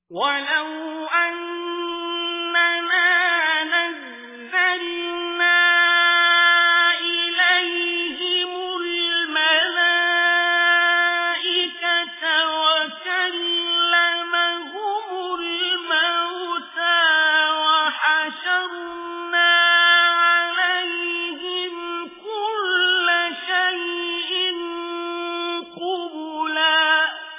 ولو أننا نزلنا إليهم الملائكة وكلمهم الموتى وحشرنا عليهم كل شيء قبلا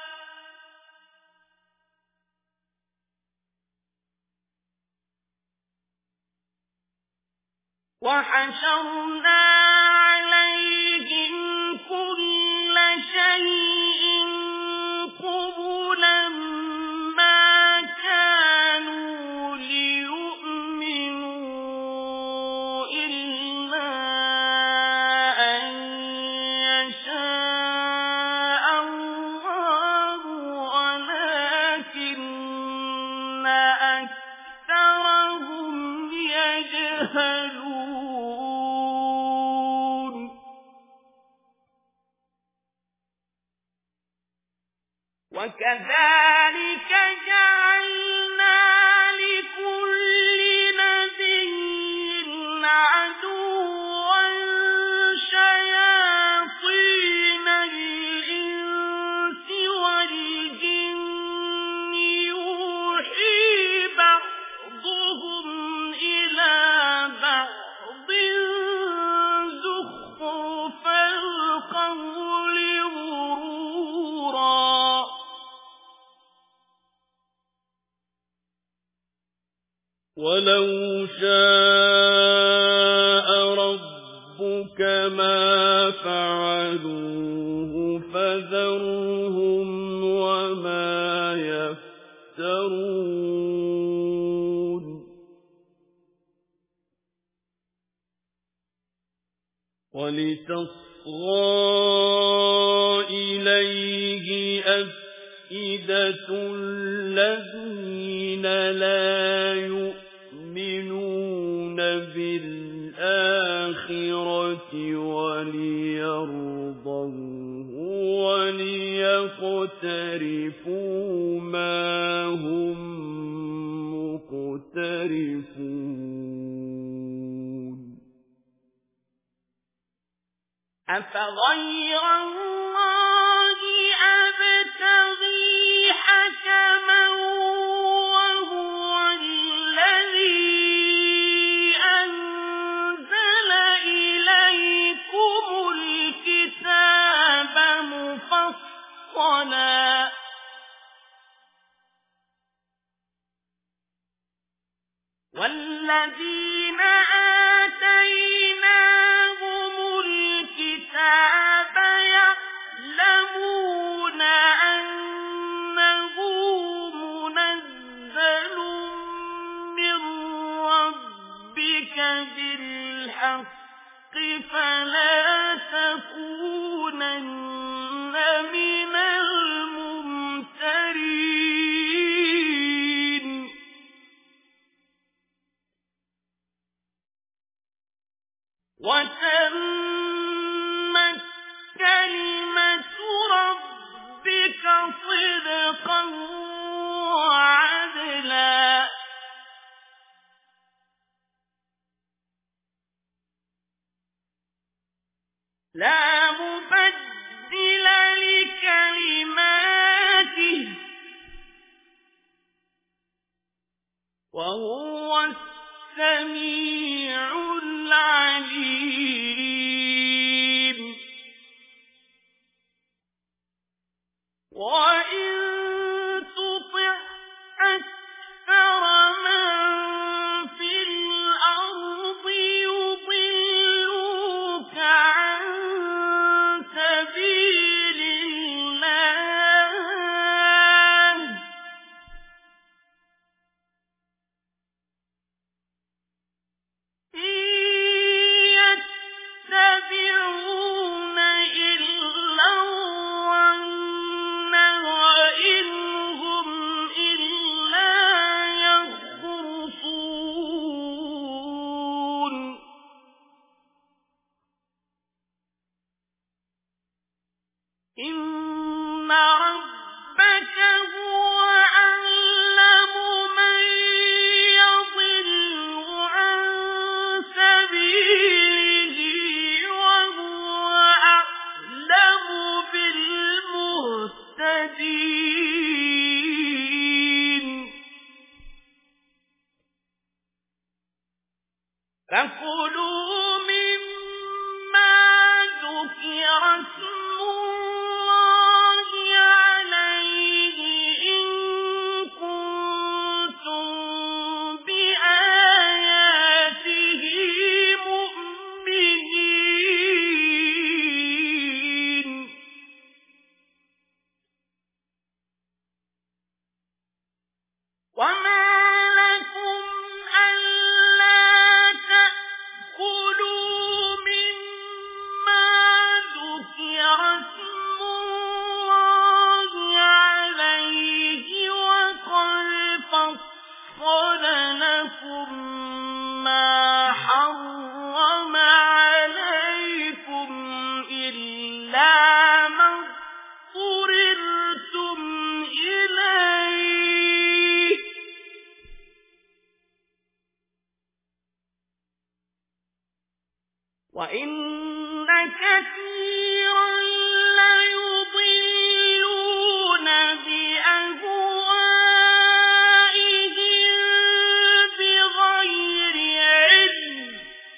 ما كانوا ليؤمنوا إلا أن يشاء الله ولكن أكثرهم يجهلون. وكذلك جعلنا لكل نبي عدوا شياطين الإنس والجن يوحي بعضهم إلى بعض زخرف القول غرورا. ولو شاء ربك ما فعلوه فذرهم وما يفترون. ولتصغى إليه أفئدة الذين لا يؤمنون بالآخرة وليرضوه وليقترفوا ما هم مقترفون. أفغير الله أبتغي حكما وهو الذي أنزل إليكم الكتاب مفصلا والذين آتيناهم الكتاب يعلمون أنه منزل من ربك بالحق فلا تكونن من الممترين. وتمت كلمة ربك صدقا وعدلا لا مبدل لكلماته وهو السميع العليم. وإن تطع أكثر من في الأرض يضلوك عن سبيل الله إن يتبعون إلا الظن فكلوا مما ذكر اسم الله عليه إن كنتم بآياته مؤمنين وما لكم ألا تأكلوا مما ذكر اسم الله عليه وقد فصل لكم ما حرم عليكم إلا ما اضطررتم إليه وإن كثيرا ليضلون بأهوائهم بغير علم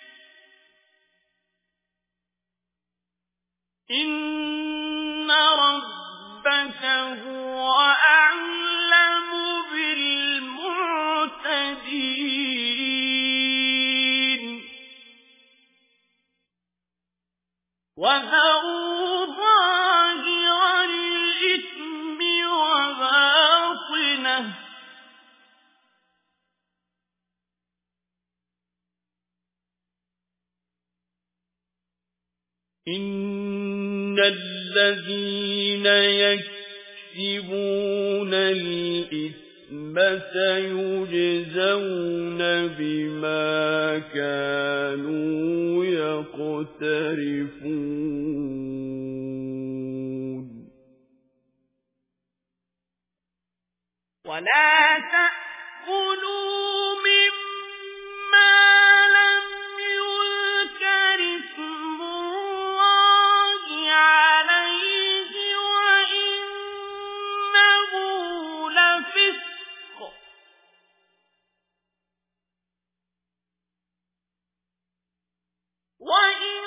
إن ربك هو أعلم بالمعتدين وذروا ظاهر الإثم وباطنه إن الذين يكسبون الإثم سيجزون بما كانوا يقترفون ولا تأكلوا مما لم يذكر اسم الله عليه وإنه لفسق وإن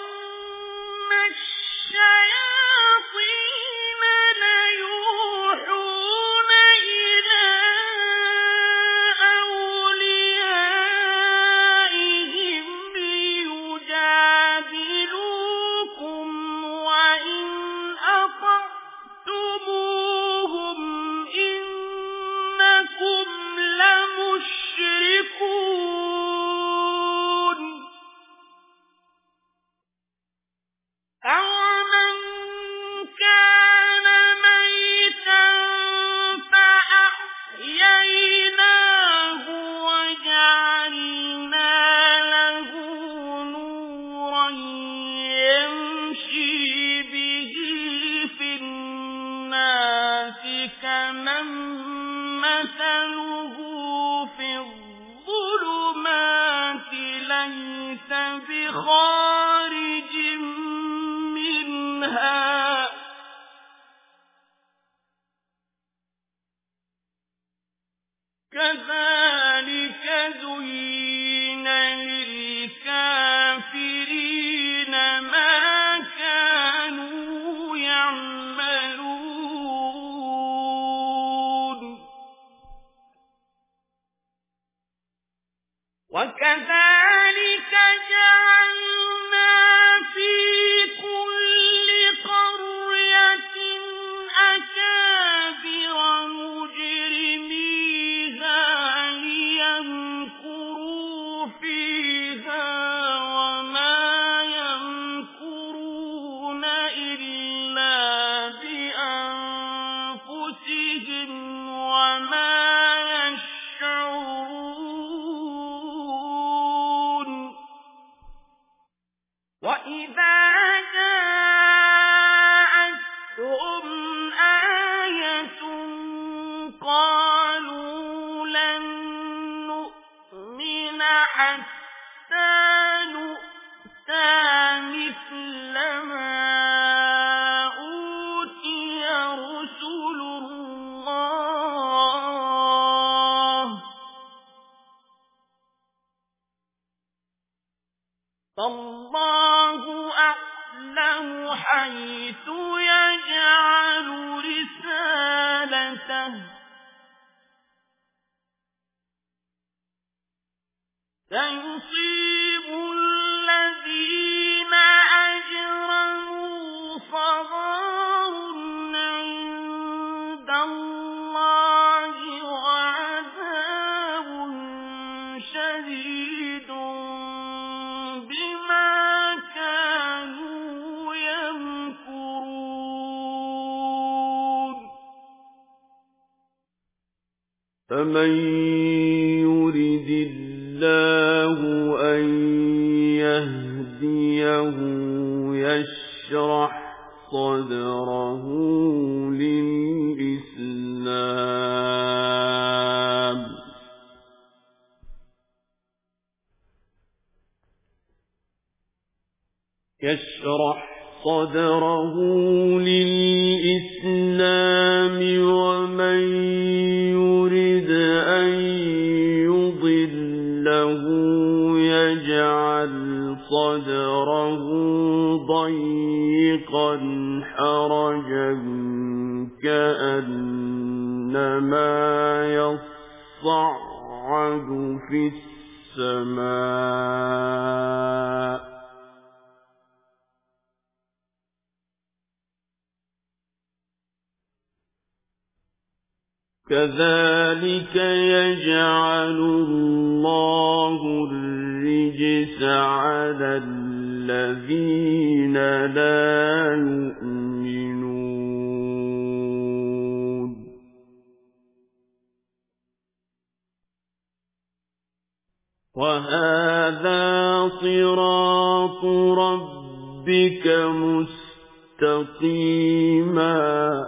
الشياطين ليوحون إلى أوليائهم ليجادلوكم وإن أطعتموهم إنكم لمشركون أَوَمَنْ كَانَ مَيْتًا فَأَحْيَيْنَاهُ وَجَعَلْنَا لَهُ نُورًا يَمْشِي بِهِ فِي النَّاسِ كَمَن مَّثَلُهُ فِي الظُّلُمَاتِ لَيْسَ بِخَارِجٍ منها كذلك زين للكافرين ما كانوا يعملون وكذلك جعلنا في كل قرية أكابر مجرميها ليمكروا فيها وما يمكرون إلا بأنفسهم وما يشعرون وإذا جاءتهم آية قالوا لن نؤمن حتى نؤتى مثل ما أوتي رسل يصيب الذين أجرموا صغار عند الله وعذاب شديد بما كانوا يمكرون فمن يرد الله أن يهديه يشرح صدره للإسلام ومن يرد أن يضله يجعل صدره ضيقا حرجا كأنما يصعد في السماء كذلك يجعل الله الرجس على الذين لا يؤمنون وهذا صراط ربك مستقيما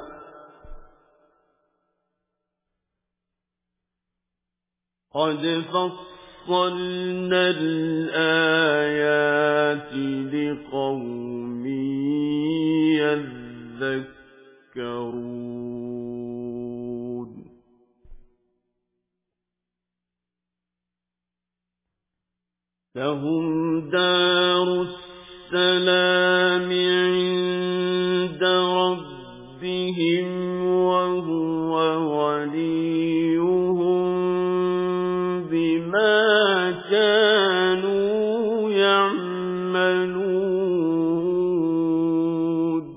قد فصلنا الآيات لقوم يذكرون لهم دار السلام عند ربهم وهو وليهم بما كانوا يعملون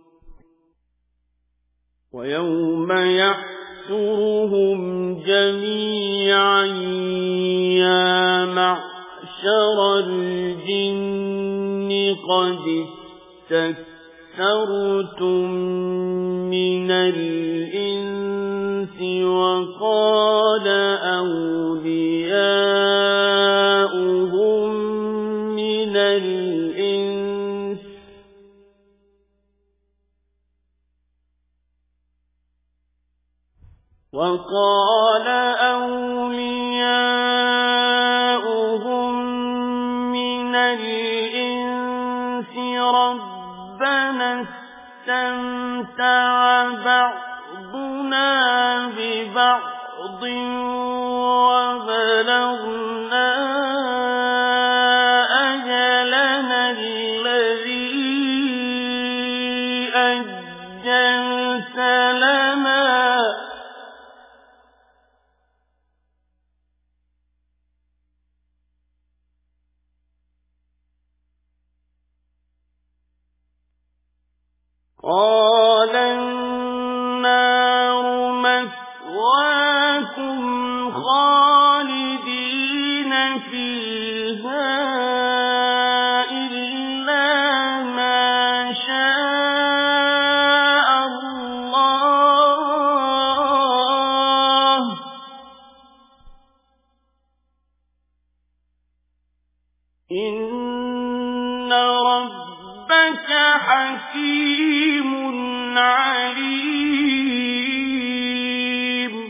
ويوم يحشرهم جميعا يا معشر الجن قد استكثرتم من الإنس وقال أولياؤهم من الإنس ربنا استمتع بعضنا ببعض وبلغنا أجلنا الذي أجلت لنا قال النار مثواكم خالدين فيها إلا ما شاء الله إن ربك حكيم عليم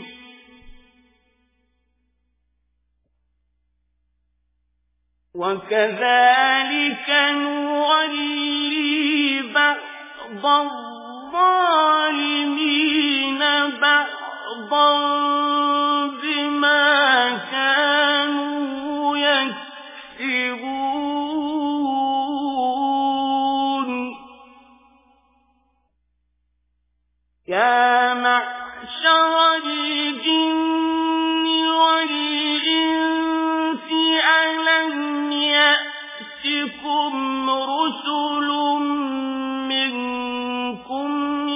وكذلك نولي بعض الظالمين بعضا بما كانوا يكسبون يا معشر الجن والإنس ألم أَلَمْ يَأْتِكُمْ رُسُلٌ مِّنكُمْ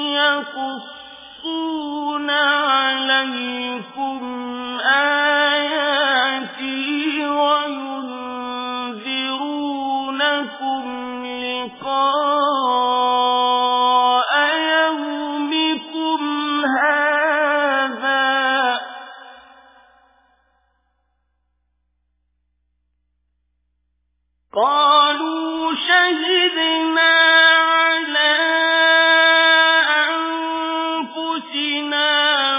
يَقُصُّونَ عَلَيْكُمْ آيَاتِي وَيُنذِرُونَكُمْ لِقَاءَ يَوْمِكُمْ هَٰذَا ۚ قَالُوا شَهِدْنَا عَلَىٰ أَنفُسِنَا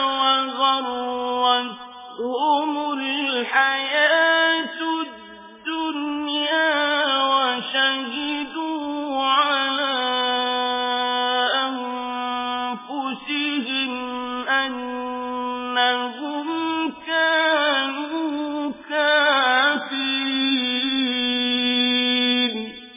وَغَرَّتْهُمُ الْحَيَاةُ الدُّنْيَا وَشَهِدُوا عَلَىٰ أَنفُسِهِمْ أَنَّهُمْ كَانُوا كَافِرِينَ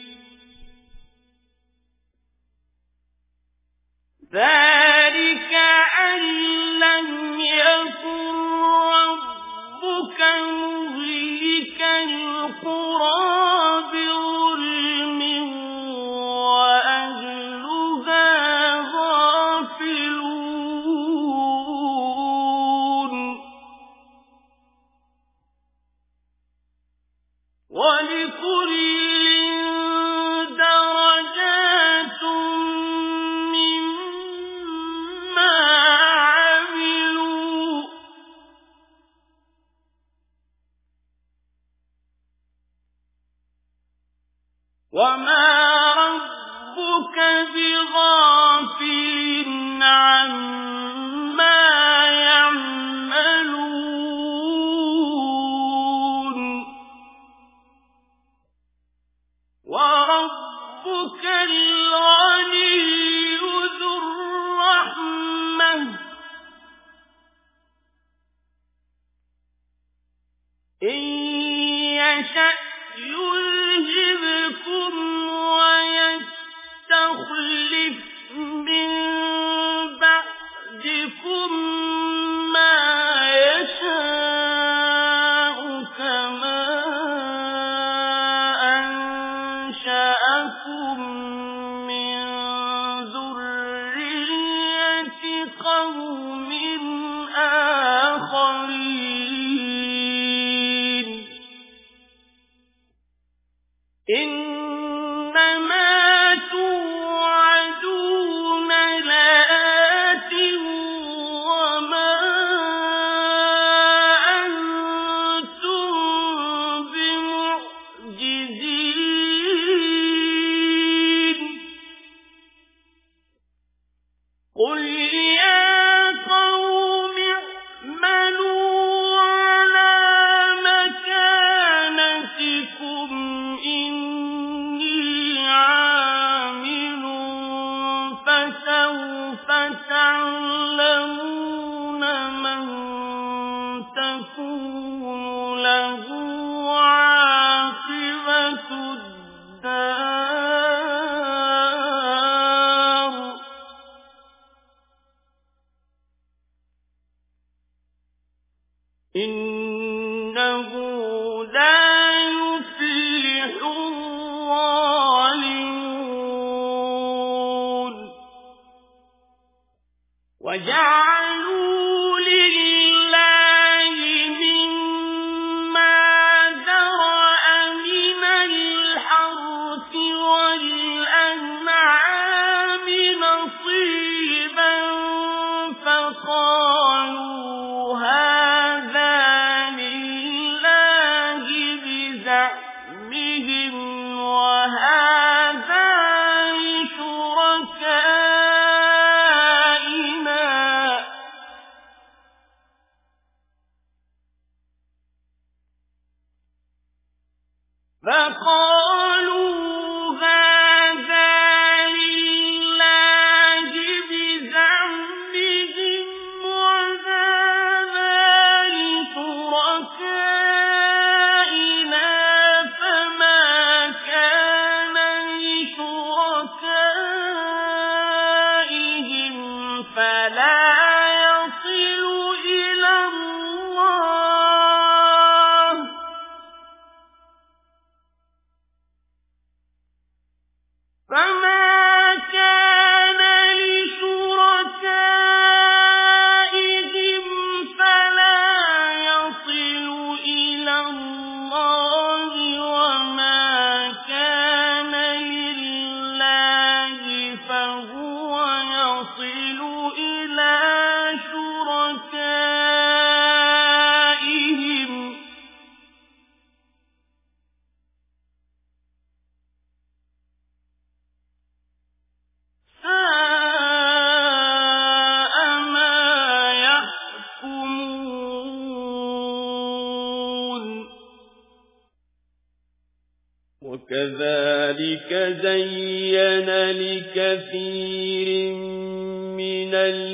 ذَلِكَ أَن لَّمْ يَكُن رَّبُّكَ مُهْلِكَ الْقُرَىٰ بِظُلْمٍ وَأَهْلُهَا غَافِلُونَ وَلِكُلٍّ دَرَجَاتٌ مِّمَّا عَمِلُوا ۚ وَمَا رَبُّكَ بِغَافِلٍ عَمَّا يَعْمَلُونَ وَرَبُّكَ الْغَنِيُّ ذُو الرَّحْمَةِ ۚ إِن يَشَأْ يُذْهِبْكُمْ وَيَسْتَخْلِفْ مِن بَعْدِكُم مَّا يَشَاءُ كَمَا أَنشَأَكُم مِّن ذُرِّيَّةِ قَوْمٍ آخَرِينَ إِنَّمَا تُوعَدُونَ لَآتٍ وَمَا أَنتُم بِمُعْجِزِينَ قُلْ يَا قَوْمِ اعْمَلُوا عَلَىٰ مَكَانَتِكُمْ إِنِّي عَامِلٌ فَسَوْفَ تَعْلَمُونَ مَن تَكُونُ لَهُ عَاقِبَةُ الدَّارِ ۗ إِنَّهُ لَا يُفْلِحُ الظَّالِمُونَ وَجَعَلُوا لِلَّهِ مِمَّا ذَرَأَ مِنَ الْحَرْثِ وَالْأَنْعَامِ نَصِيبًا فَقَالُوا هَٰذَا لِلَّهِ بِزَعْمِهِمْ وَهَٰذَا لِشُرَكَائِنَا ۖ فَقَالُوا هَٰذَا لِلَّهِ بِزَعْمِهِمْ وَهَٰذَا لِشُرَكَائِنَا ۖ فَمَا كَانَ لِشُرَكَائِهِمْ فَلَا يَصِلُ إِلَى اللَّهِ كذلك زين لكثير من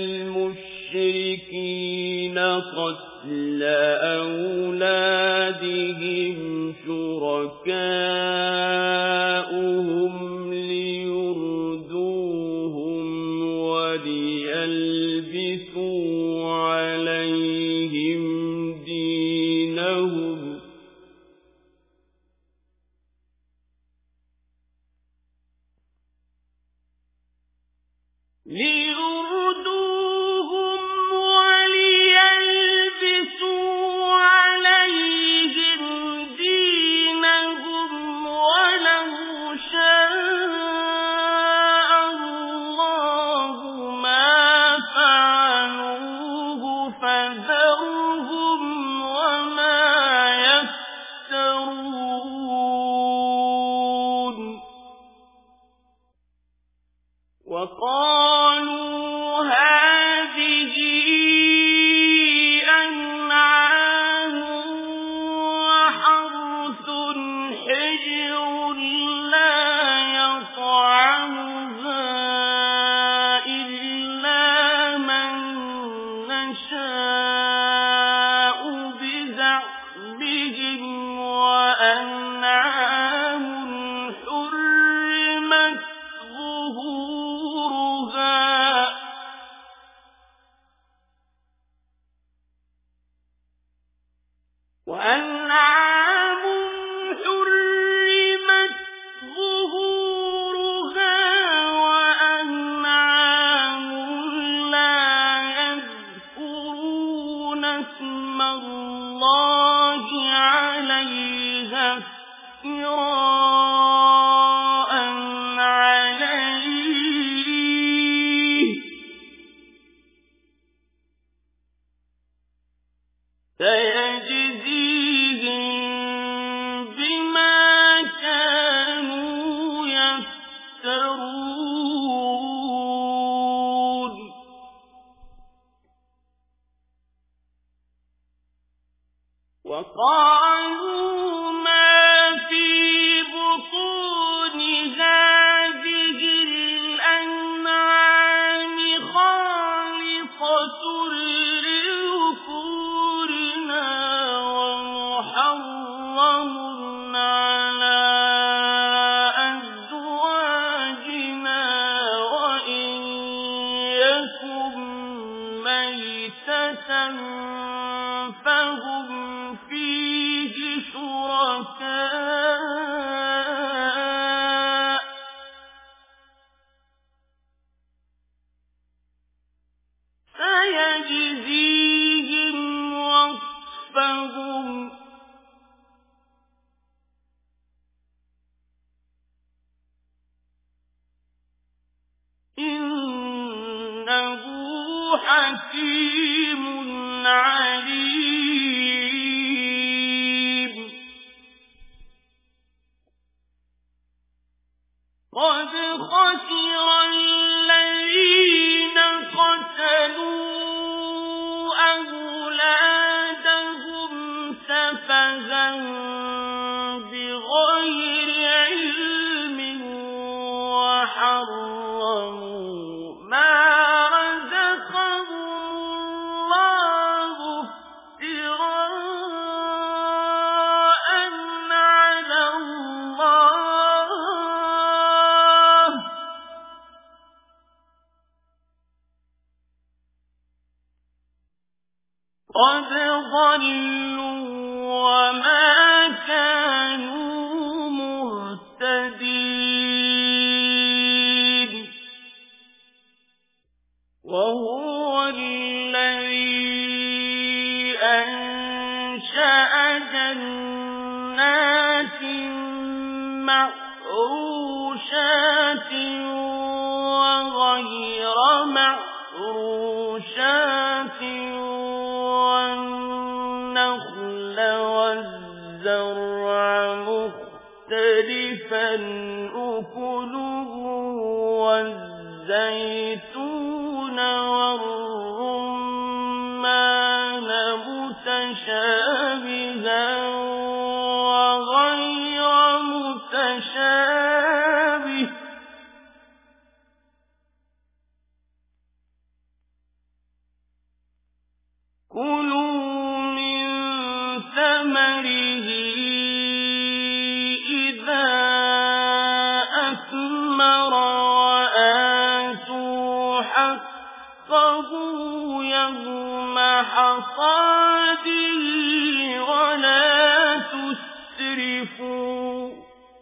المشركين قتل أولادهم شركاؤهم ليردوهم وليلبسوا عليهم دينهم ولو شاء الله ما فعلوه فذرهم وما يفترون وقالوا هذه أنعام وحرث حجر لا يطعمها إلا من نشاء بزعمهم وأنعام حرمت ظهورها وأنعام لا يذكرون اسم الله عليها افتراء عليه سيجزيهم بما كانوا يفترون وقالوا ما في بطون هذه الأنعام خالصة محرم على أزواجنا وإن يكن ميتة فهم فيه شركاء سيجزيهم وصفهم إنه حكيم عليم قد خسر الذين قتلوا أولادهم سفها بغير علم وحرموا ما رزقهم الله افتراء على الله قد ضلوا وما كانوا مهتدين وهو الذي أنشأ جنات معروشات وغير معروشات والنخل والزرع مختلفا أكله والزيتون والرمان متشابها وغير متشابه حصاده ولا تسرفوا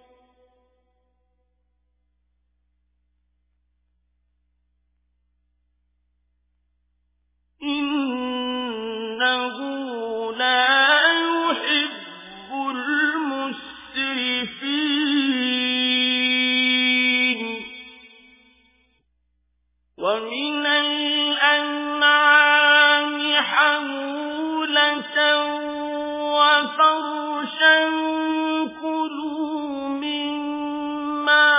إنه لا يحب المسرفين ومن الأنعام حمولة وفرشا كلوا مما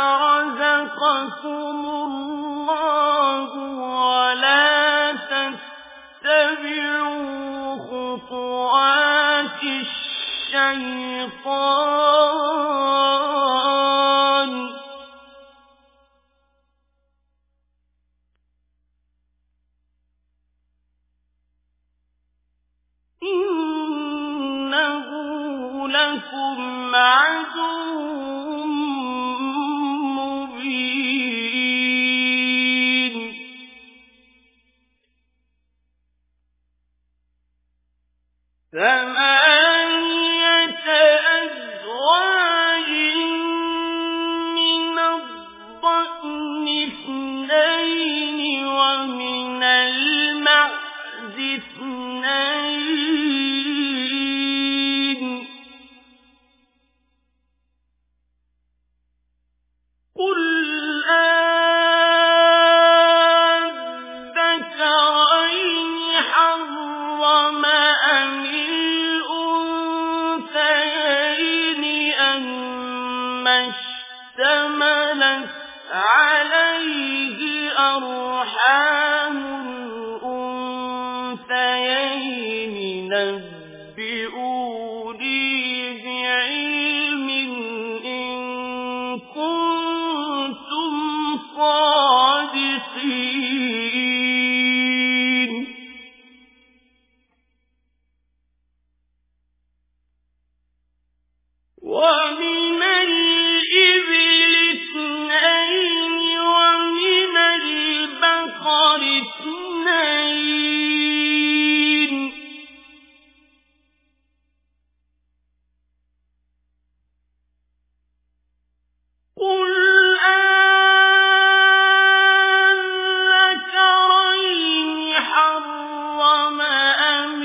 رزقكم الله ولا تتبعوا خطوات الشيطان إنه لكم عدو مبين ثمانية أزواج من الضأن اثنين ومن المعز اثنين قل أذكرين حرم أم الأنثيين أما اشتملت عليه أرحام الأنثيين نبئوني بعلم إن كنتم صادقين ومن الإبل اثنين ومن البقر اثنين قل أذكرين حرم أم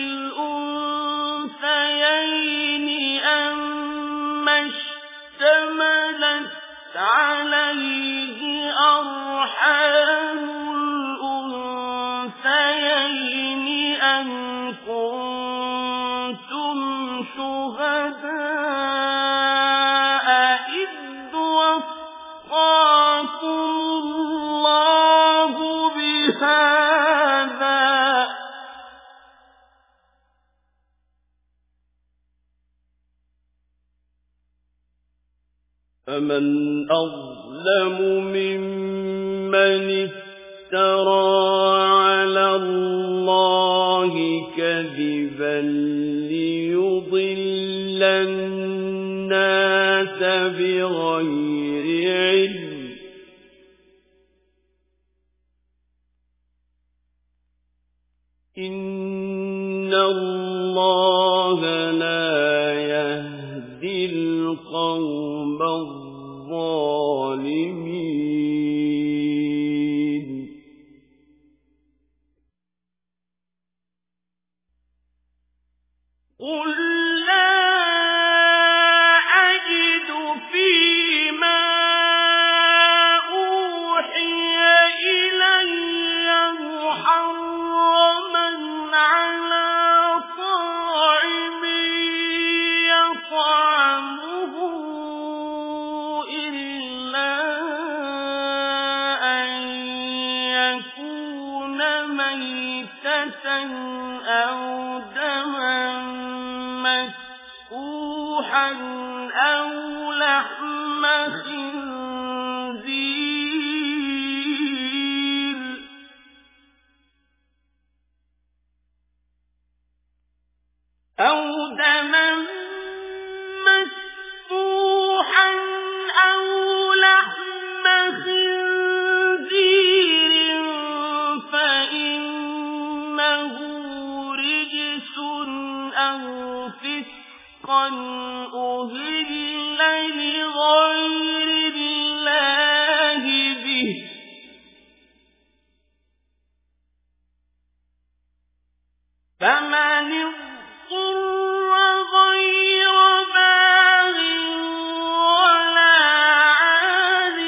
الأنثيين أما اشتملت عليه أرحام الأنثيين أم كنتم شهداء إذ وصاكم الله بهذا فمن أظلم ممن افترى على الله كذبا ليضل الناس بغير علم إن الله لا يهدي القوم الظالمين قل لا أجد فيما أوحي إلي محرما على طاعم يطعمه إلا أن يكون ميتة أو دما مسفوحا أو لحم خنزير أو دما مسفوحا أو لحم خنزير فإنه أو فسقا أهل لغير الله به فمن اضطر غير باغ ولا عاد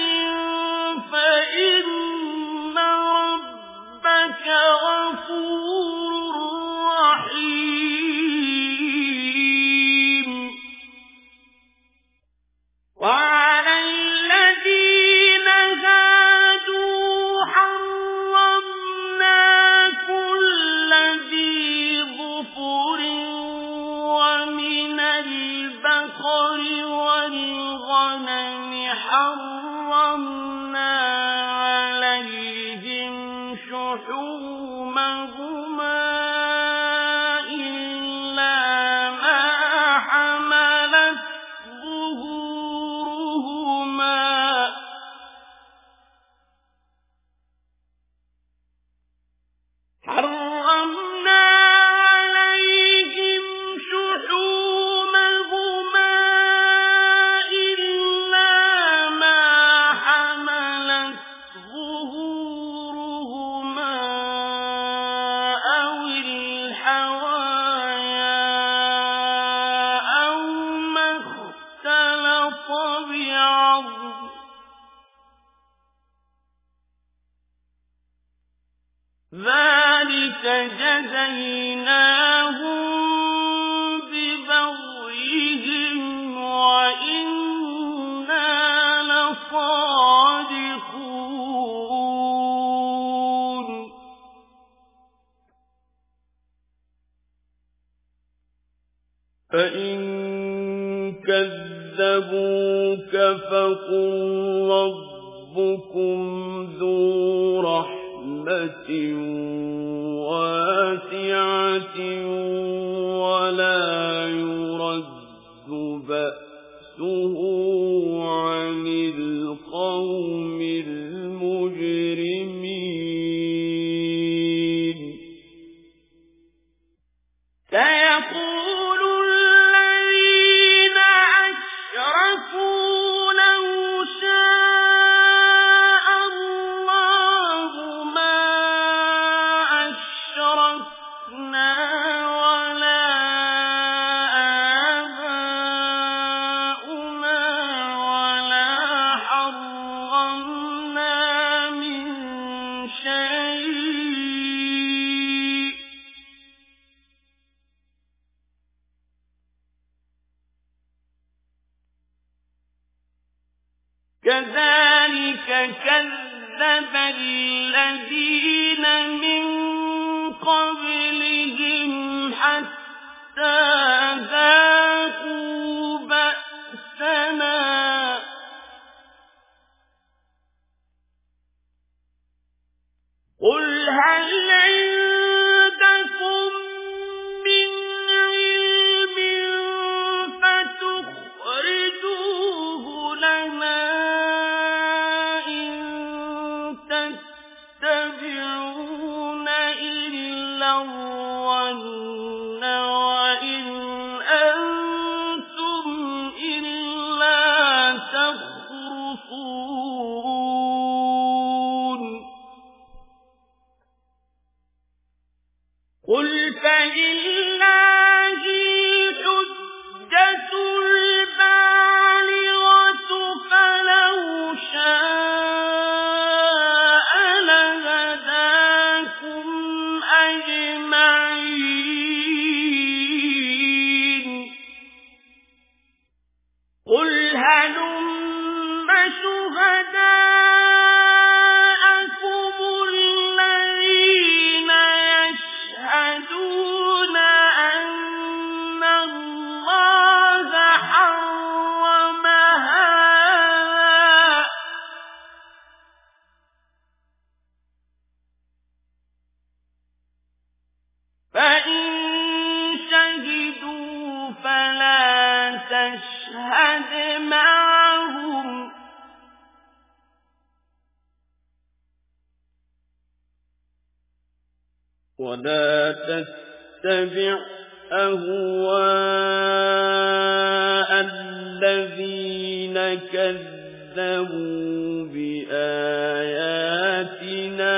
فإن ربك غفور رحيم وعلى الذين هادوا حرمنا كل ذي ظفر ومن البقر والغنم حرمنا عليهم شحومهما إلا ما حملت ظهورهما أو الحوايا أو ما اختلط بعظم ذلك جزيناهم ببغيهم وإنا لصادقون فإن كذبوك فقل ربكم ذو رحمة واسعة ولا يرد بأسه عن القوم المجرمين سيقول الذين أشركوا لو شاء الله ما أشركنا ولا آباؤنا ولا حرمنا من شيء كذلك كذب الذين من قبلهم حتى ذاقوا بأسنا قل هل عندكم من علم فتخرجوه لنا إن تتبعون إلا الظن وإن أنتم إلا تخرصون قل فلله الحجة البالغة فلو شاء لهداكم أجمعين قل هلم شهداءكم الذين يشهدون أن الله حرم هذا فإن شهدوا فلا تشهد معهم ولا تتبع أهواء الذين كذبوا بآياتنا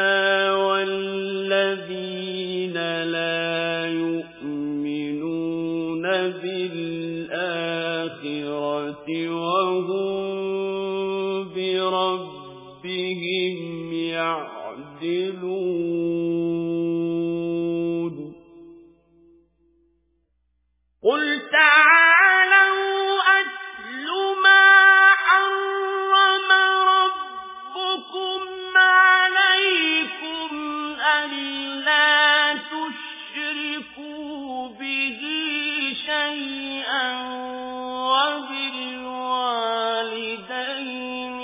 والذين لا يؤمنون بالآخرة وهم بربهم يعدلون قل تعالوا أتل ما حرم ربكم عليكم ألا تشركوا به شيئا وبالوالدين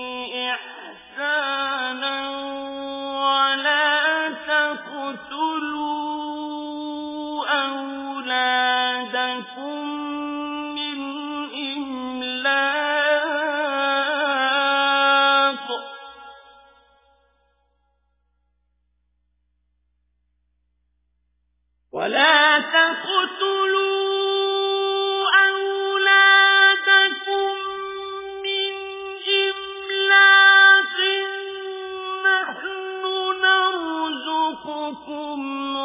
إحسانا ولا تقتلوا أولادكم من إملاق نحن نرزقكم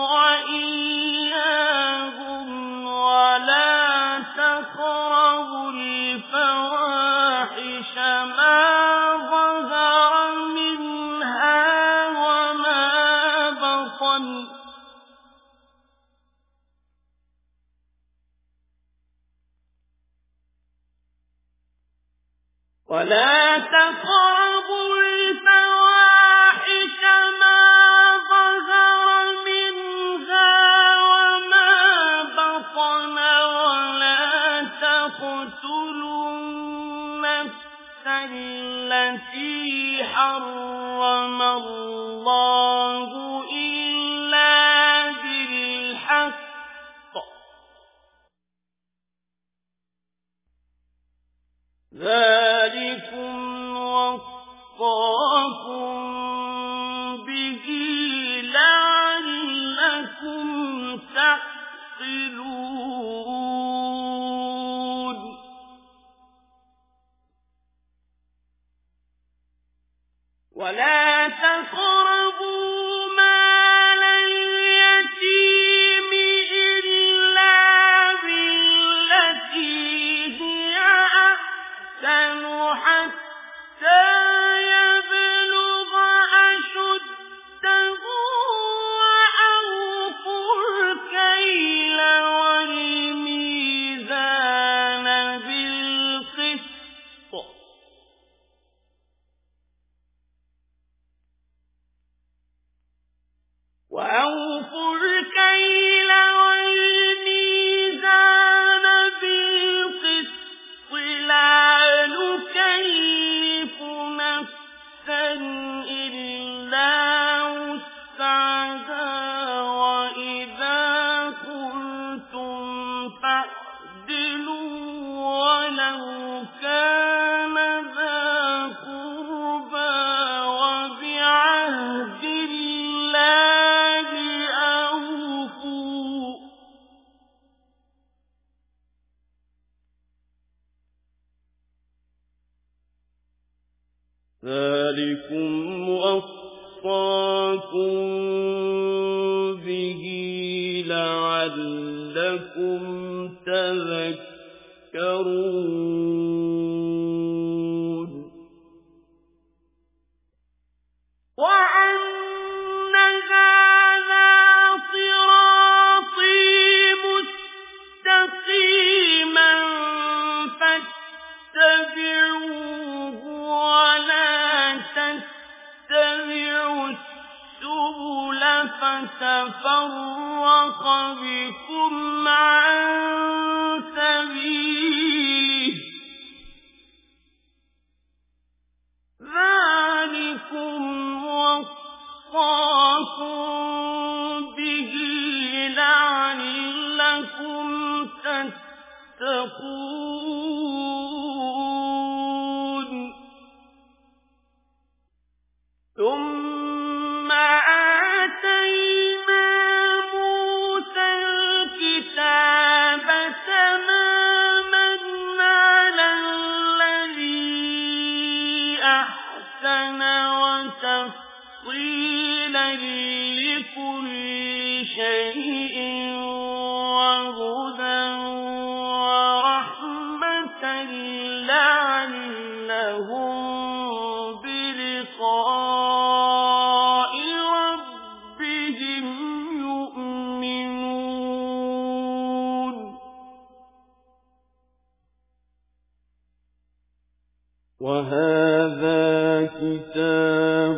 وإياهم ولا تقربوا الفواحش ما ظهر منها وما بطن ولا تقربوا الفواحش ما ظهر منها وما بطن ولا تقتلوا النفس التي حرم الله إلا بالحق ذلكم وصاكم به لعلكم تعقلون ولا تقربوا مال اليتيم إلا بالتي هي أحسن حتى يبلغ أشده وأوفوا الكيل والميزان بالقسط لا نكلف نفسا إلا وسعها وإذا قلتم فاعدلوا ولو كان ذا قربى وبعهد الله أوفوا ذلكم وصاكم به لعلكم تذكرون وأن هذا صراطي مستقيما فاتبعوه ولا تتبعوا السبل فتفرق بكم عن سبيله ذلكم وصاكم به لعلكم تتقون ثم آتينا موسى الكتاب وهذا كتاب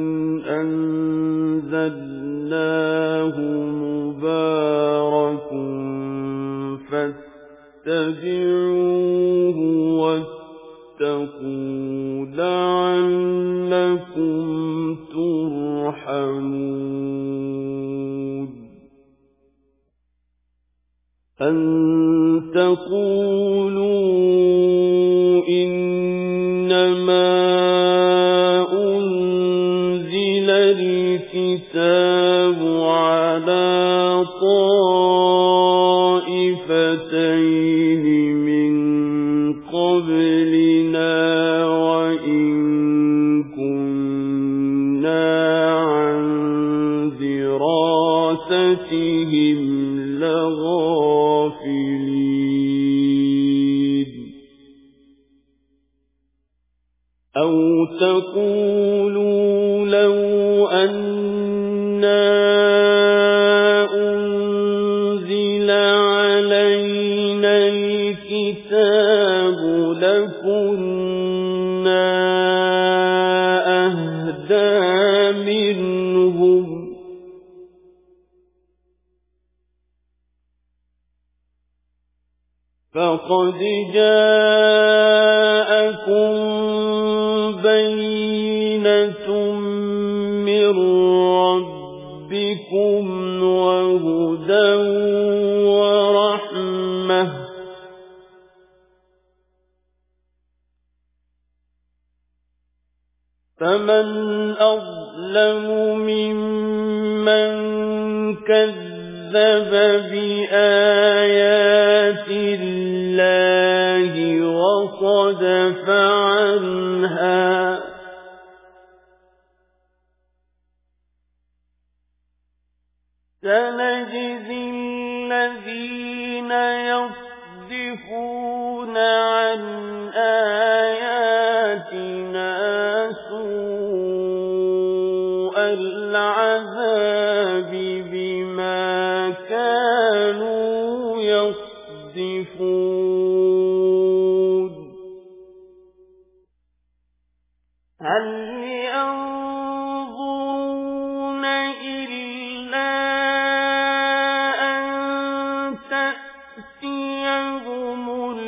أنزلناه مبارك فاتبعوه واتقوا لعلكم ترحمون أن تقولوا إنما أنزل الكتاب على طائفتين من قبلنا وإن كنا عن دراستهم لغافلين أو تقولوا لو أنا أنزل علينا الكتاب لكنا أهدى منهم فقد جاءكم بينة من ربكم وهدى ورحمة فمن أظلم ممن كذب بآيات الله وصدف عنها سنجزي الذين يصدفون عن آياتنا سوء العذاب بما كانوا يصدفون هل ينظرون إلا أن تأتيهم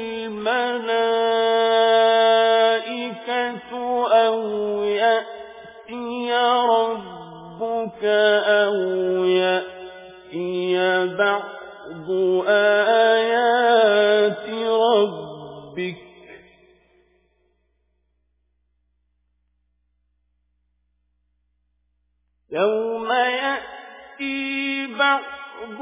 الملائكة أو يأتي ربك أو يأتي بعض آيات ربك يوم يأتي بعض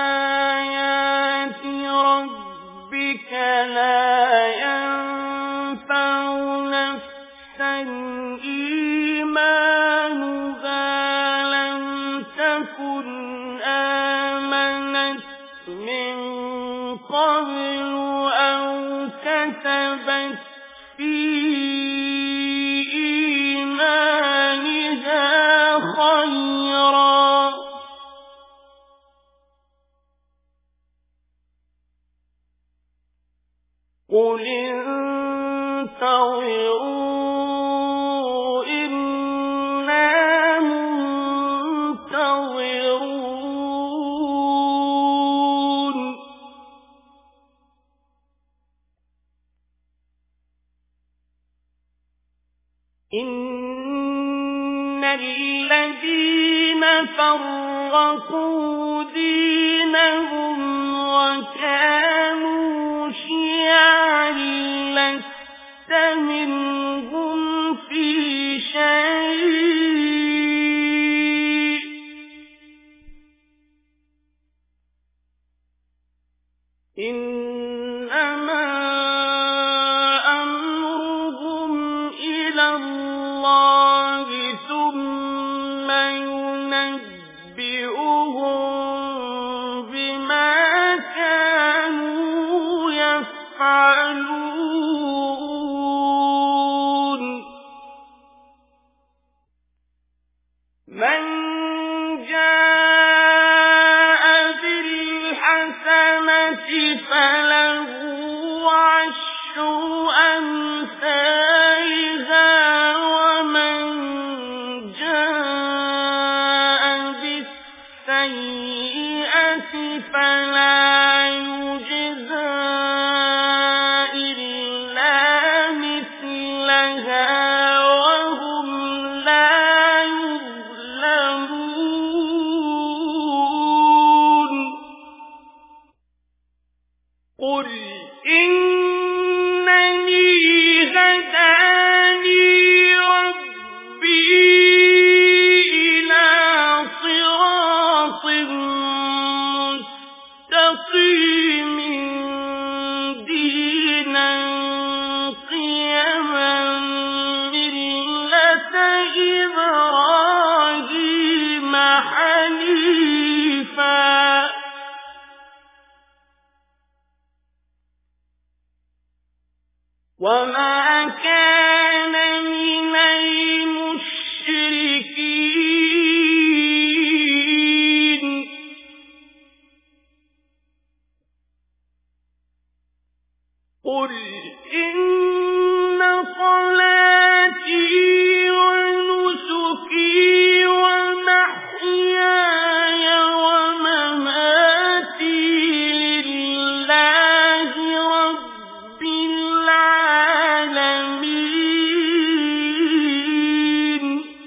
آيات ربك لا ينفع نفسا إيمانها لم تكن آمنت من قبل أو كسبت في إيمانها خيرا قل انتظروا إنا منتظرون إن الذين فرقوا دينهم وكانوا شيعا لست منهم في شيء إنما أمرهم إلى الله ثم ينبئهم بما كانوا يفعلون من جاء بالحسنة فله 10 أمثالها ومن جاء بالسيئة فلا يجزى إلا مثلها وهم لا يظلمون قل إنني هداني ربي إلى صراط مستقيم دينا قيما ملة إبراهيم حنيفا وما كان من المشركين قل إن صلاتي ونسكي ومحياي ومماتي لله رب العالمين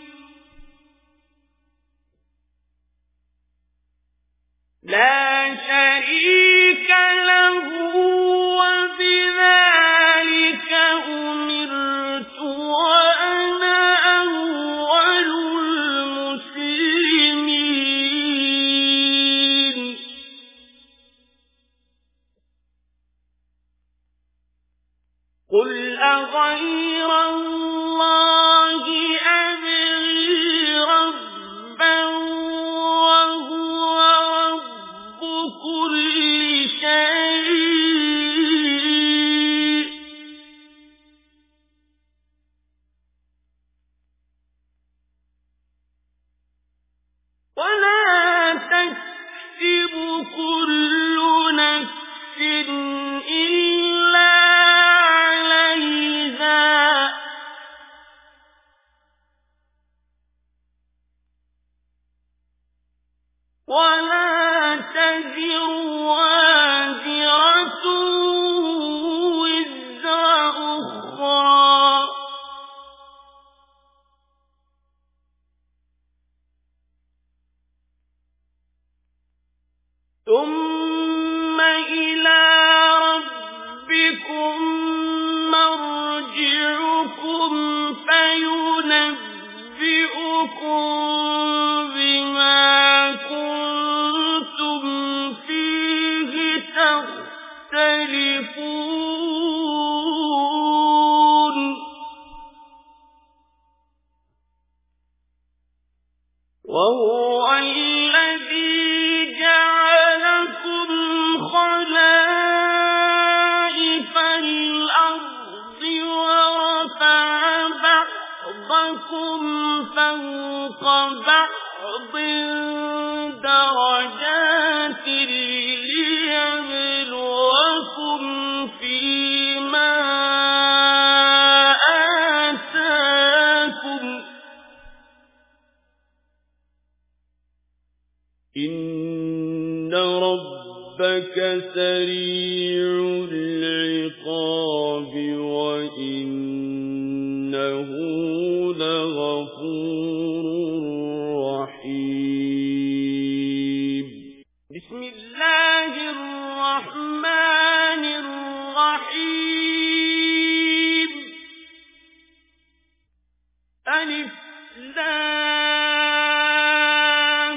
لا شريك له وبذلك أمرت وأنا أول المسلمين قل أغير الله أبغي ربا وهو رب كل شيء ولا تكسب كل نفس إلا عليها ولا تزر وازرة وزر أخرى ثم إلى ربكم مرجعكم فينبئكم بما كنتم فيه تختلفون وهو الذي جعلكم خلائف الأرض ورفع بعضكم فوق بعض درجات ليبلوكم فيما آتاكم إن ربك سريع العقاب وإنه لغفور رحيم بسم الله الرحمن الرحيم ألف لام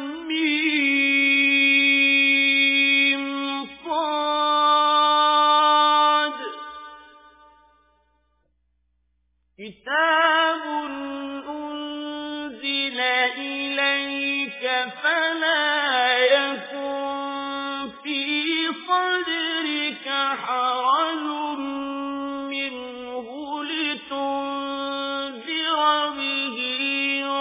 ميم صاد كتاب أنزل إليك فلا يكن في صدرك حرج منه لتنذر به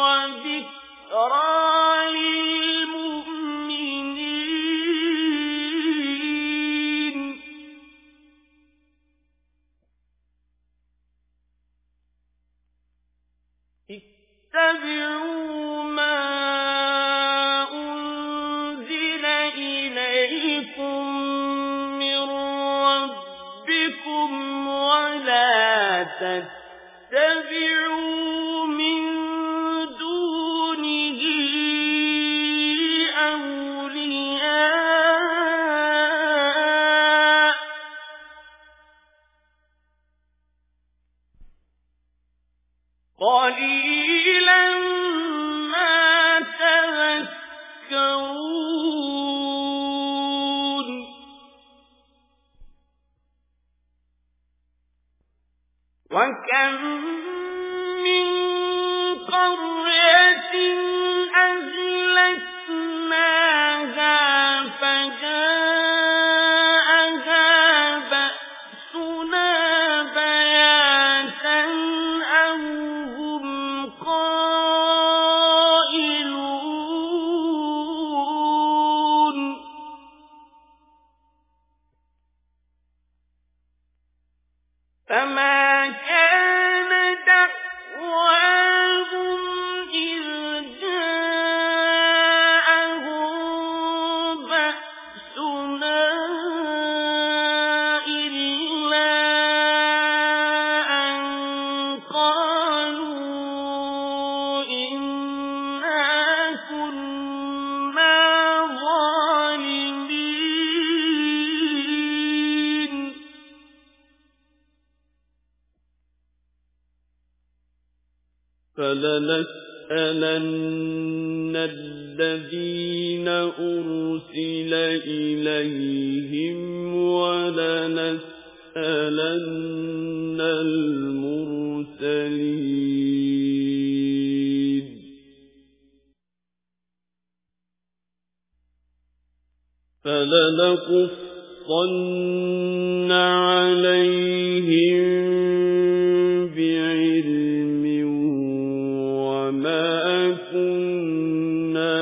إليكم من ربكم ولا تتبعوا من دونه أولياء قليلا ما تذكرون وكم من قرية أهلكناها فجاءها بأسنا بياتا أو هم قائلون فما كان دعواهم إذ جاءهم بأسنا إلا أن قالوا إنا كنا ظالمين فلنسألن الذين أرسل إليهم ولنسألن المرسلين فلنقصن عليهم بعلم وما كنا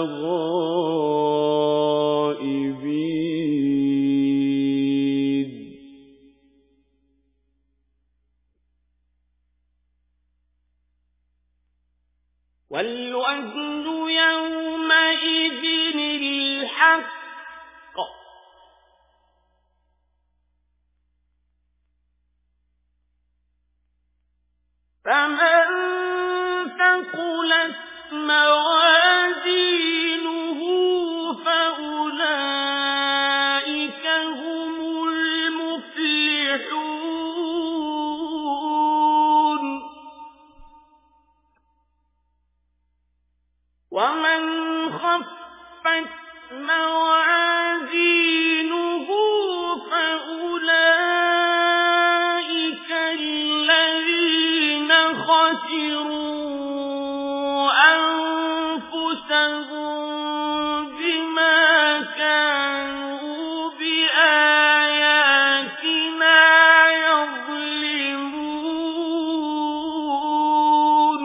غائبين والوزن يومئذ الحق فمن ثقلت موازينه فأولئك هم المفلحون ومن خفت موازينه فأولئك الذين خسروا أنفسهم بما كانوا بآياتنا يظلمون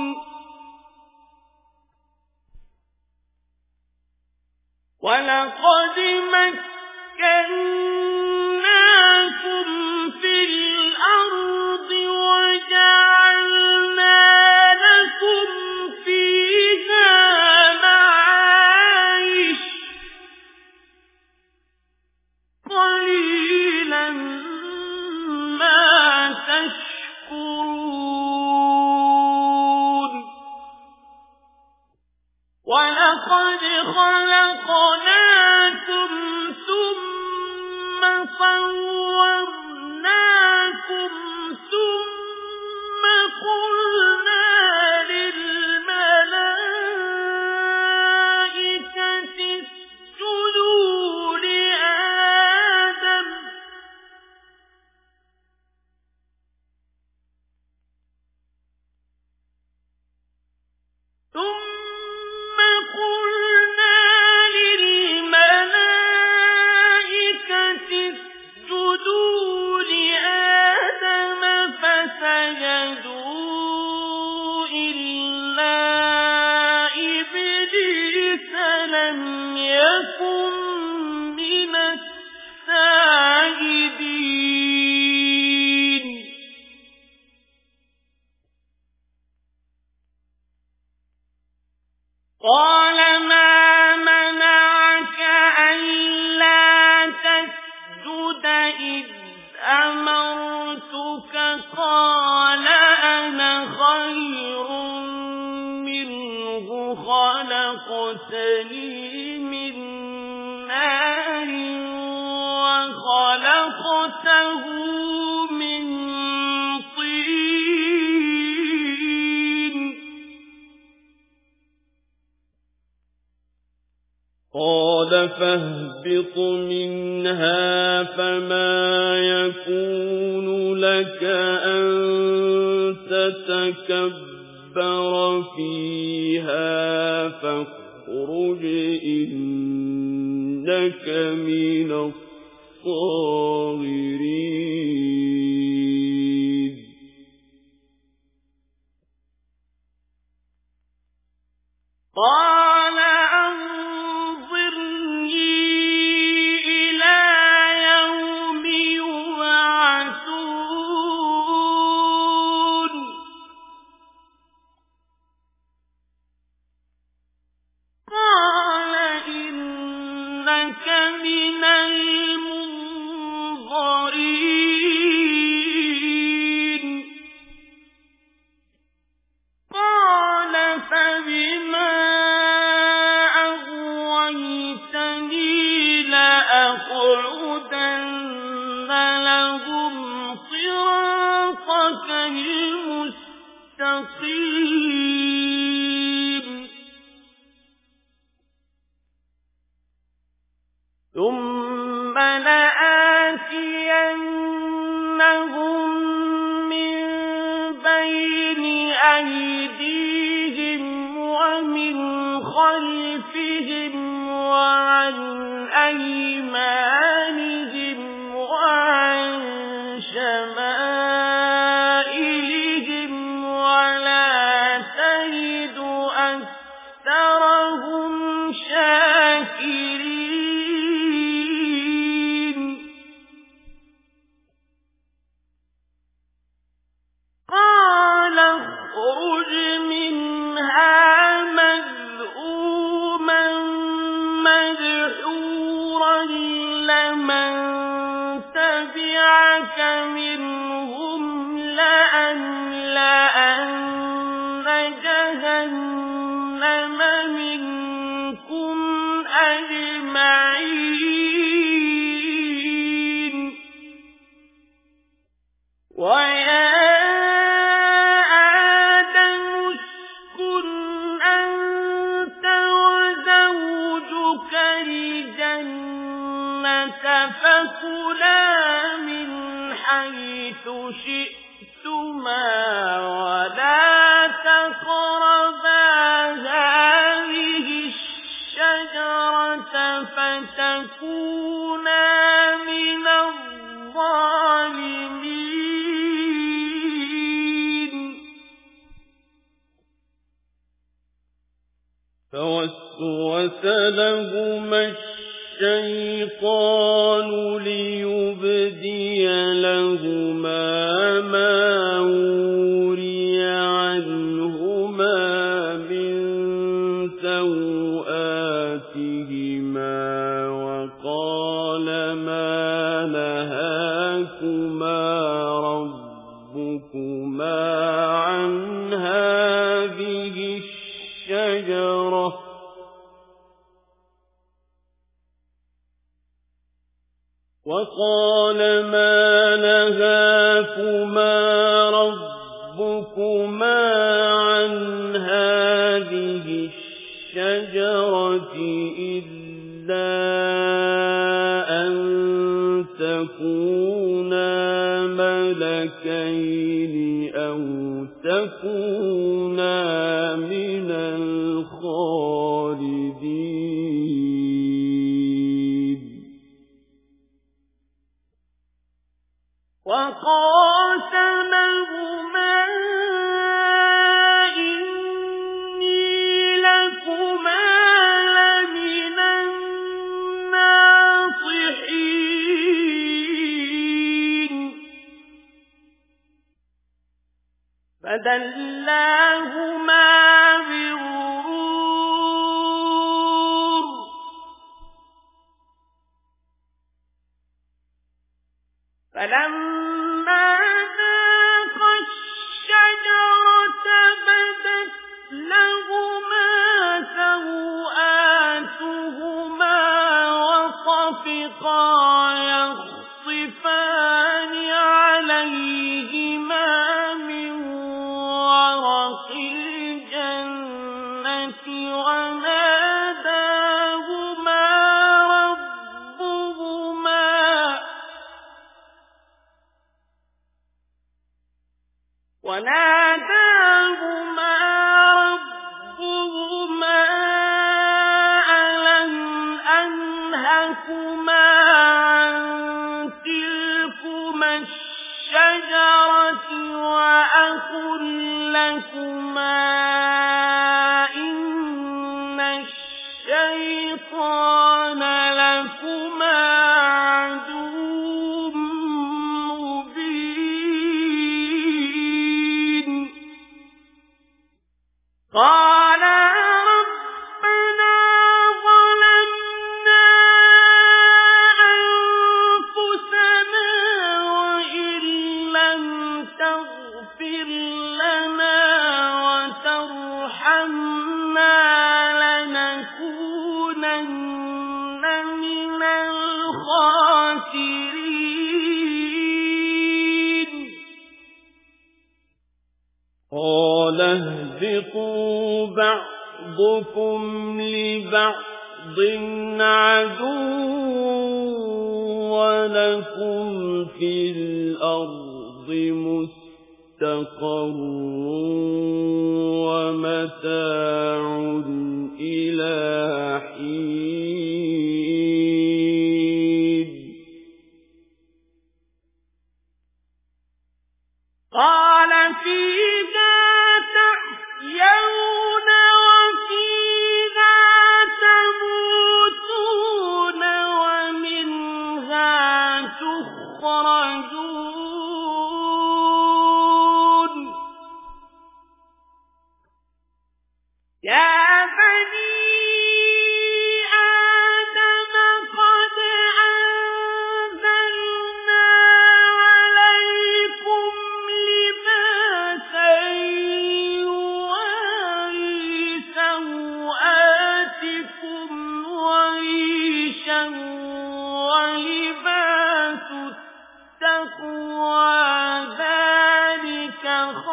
ولقد مكناكم في الأرض وجعلنا لكم فيها معايش قليلا ما تشكرون ولقد خلقناكم ثم صورناكم ثم قلنا للملائكة اسجدوا لآدم ثم قلنا للملائكة رَأْسَهُ مِنْ طِينٍ قَالَ فَاهْبِطْ مِنْهَا فَمَا يَكُونُ لَكَ أَن تَتَكَبَّرَ فِيهَا فَاخْرُجْ إِنَّكَ مِنَ الصَّاغِرِينَ قَالَ أَنظِرْنِي إِلَى يَوْمِ يُبْعَثُونَ قَالَ إِنَّكَ مِنَ الْمُنظَرِينَ قَالَ فَبِمَا أَغْوَيْتَنِي لَأَقْعُدَنَّ لَهُمْ صِرَاطَكَ الْمُسْتَقِيمَ ثُمَّ لَآتِيَنَّهُم مِّن بَيْنِ أَيْدِيهِمْ وَمِنْ خَلْفِهِمْ وَعَنْ أَيْمَانِهِمْ وَعَنْ شَمَائِلِهِمْ وَلَا تَجِدُ أَكْثَرَهُمْ شَاكِرِينَ قَالَ اخْرُجْ مِنْهَا مَذْءُومًا مَّدْحُورًا لَّمَن تَبِعَكَ مِنْهُمْ لَأَمْلَأَنَّ جَهَنَّمَ مِنكُمْ أَجْمَعِينَ وَيَا آدَمُ اسْكُنْ أَنتَ وَزَوْجُكَ الْجَنَّةَ فَكُلَا مِنْ حَيْثُ شِئْتُمَا وَلَا تَقْرَبَا هَٰذِهِ الشَّجَرَةَ فَتَكُونَا مِنَ الظَّالِمِينَ فَوَسْوَسَ لَهُمَا الشَّيْطَانُ لِيُبْدِيَ لَهُمَا مَا وُرِيَ عَنْهُمَا مِنْ سَوْآتِهِمَا وَقَالَ مَا نَهَاكُمَا رَبُّكُمَا عَنْ هَٰذِهِ الشَّجَرَةِ وَقَالَ مَا نَهَاكُمَا رَبُّكُمَا عَنْ هَٰذِهِ الشَّجَرَةِ إِلَّا أَن تَكُونَا مَلَكَيْنِ أَوْ تَكُونَا مِنَ الْخَالِدِينَ وَقَاسَمَهُمَا إِنِّي لَكُمَا لَمِنَ النَّاصِحِينَ فَدَلَّاهُمَا بِغُرُورٍ فَلَمَّا ذَاقَا الشَّجَرَةَ بَدَتْ لَهُمَا سَوْآتُهُمَا وَطَفِقَا يَخْصِفَانِ لكما عن تلكما الشجرة وأقل لكما إن الشيطان لكما عدو مبين قالا ربنا ظلمنا أنفسنا وإن لم تغفر لنا وترحمنا لنكونن من الخاسرين قال اهبطوا بعضكم لبعض عدو ولكم في الأرض مستقر ومتاع إلى حين قال فيها تحيون وفيها تموتون ومنها تخرجون يا بني آدم قد أنزلنا عليكم لباسا يواري سوآتكم وريشا ولباس التقوى ذلك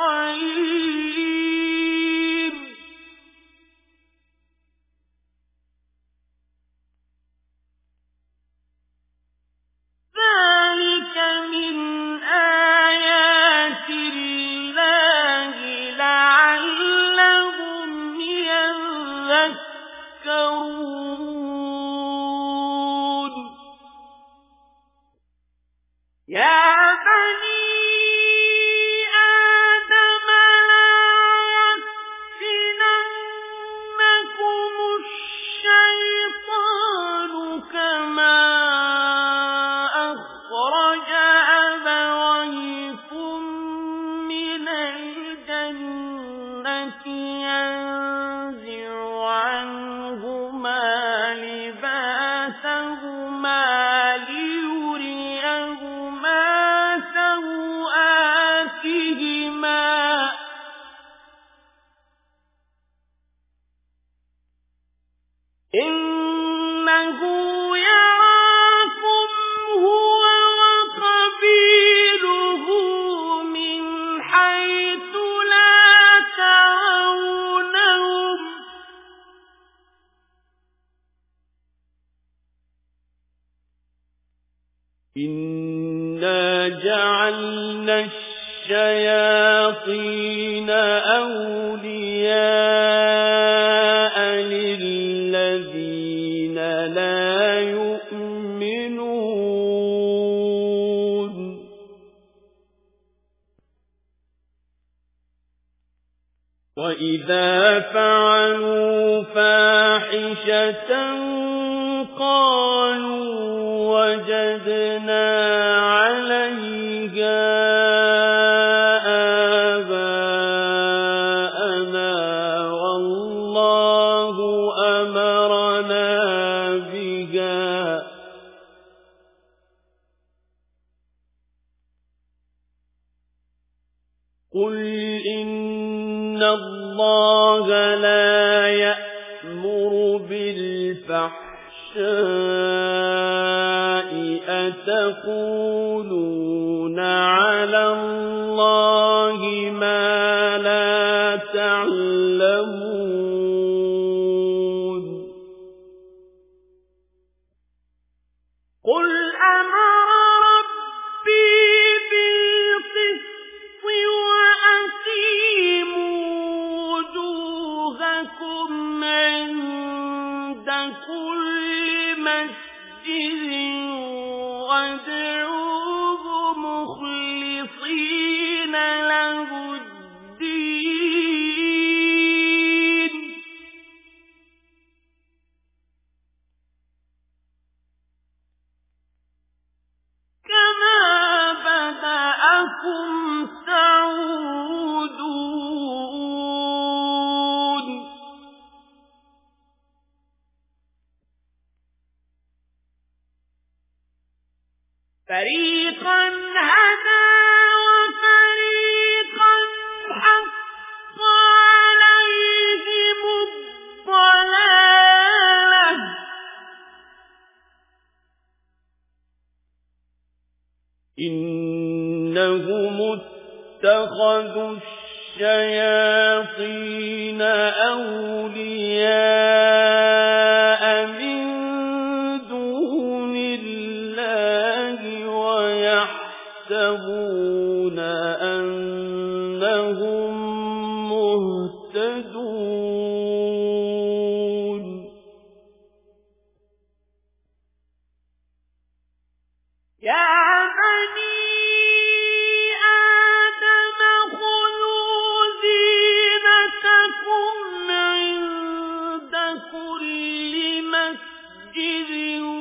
خير ذلك من آيات الله لعلهم يذكرون يا بني آدم لا يفتننكم الشيطان كما أخرج أبويكم من الجنة ينزع عنهما لباسهما ليريهما سوآتهما إنه يراكم هو وقبيله من حيث لا ترونهم إنا جعلنا الشياطين أولياء للذين لا يؤمنون وإذا فعلوا فاحشة قالوا وجدنا عليها آباءنا والله أمرنا بها قل إن الله لا يأمر بالفحشاء أتقولون على الله ما لا تعلمون قل أمر ربي بالقسط وأقيموا وجوهكم عند كل مسجد وادعوه مخلصين له الدين كما بدأكم تعودون فريقا هدى وفريقا حق عليهم الضلالة إنهم اتخذوا الشياطين أولياء من دون الله ويحسبون أنهم مهتدون يا بني آدم خذوا زينتكم عند كل مسجد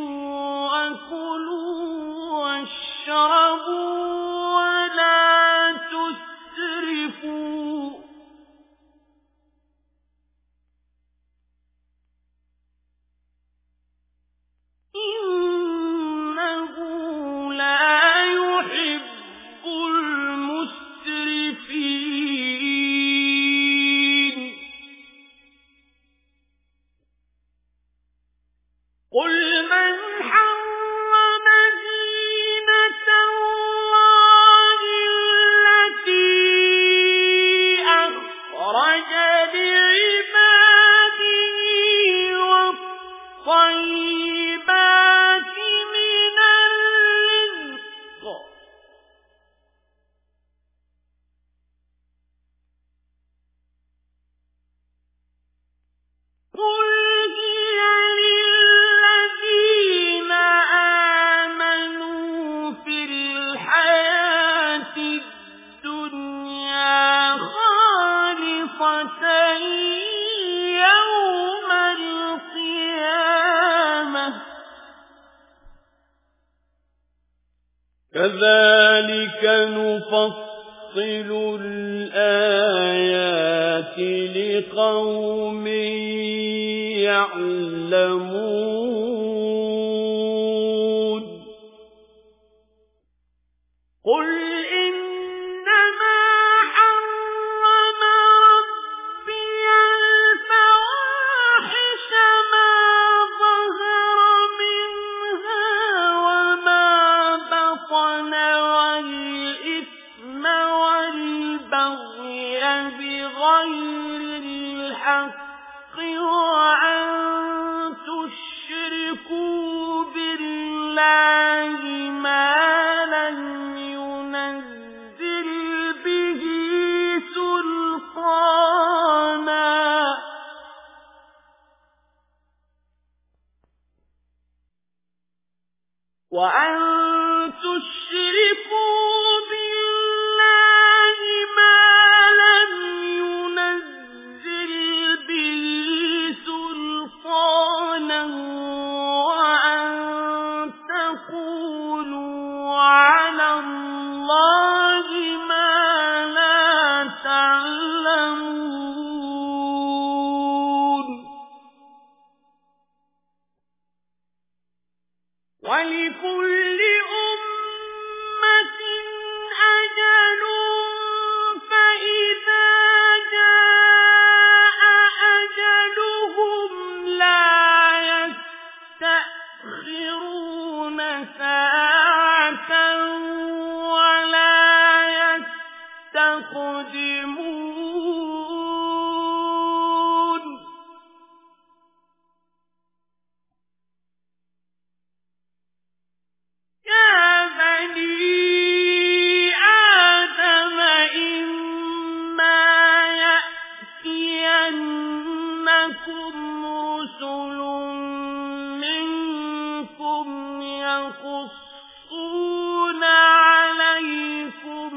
وكلوا واشربوا ولا تسرفوا إنه لا يحب المسرفين قل من حرم زينة الله التي أخرج لعباده والطيبات من الرزق قل هي للذين آمنوا في الحياة الدنيا خالصة يوم القيامة كذلك نفصل الآيات لقوم يعلمون قل إنما حرم ربي الفواحش ما ظهر منها وما بطن والإثم والبغي بغير الحق وأن تشركوا بالله ما لم ينزل به سلطانا وأن تشركوا بالله ما لم ينزل به سلطانا وأن تقولوا على الله ما لا تعلمون ولكل أمة أجل فإذا جاء أجلهم لا يستأخرون ساعة ولا يستقدمون يا بني آدم إما يأتينكم رسل منكم يقصون عليكم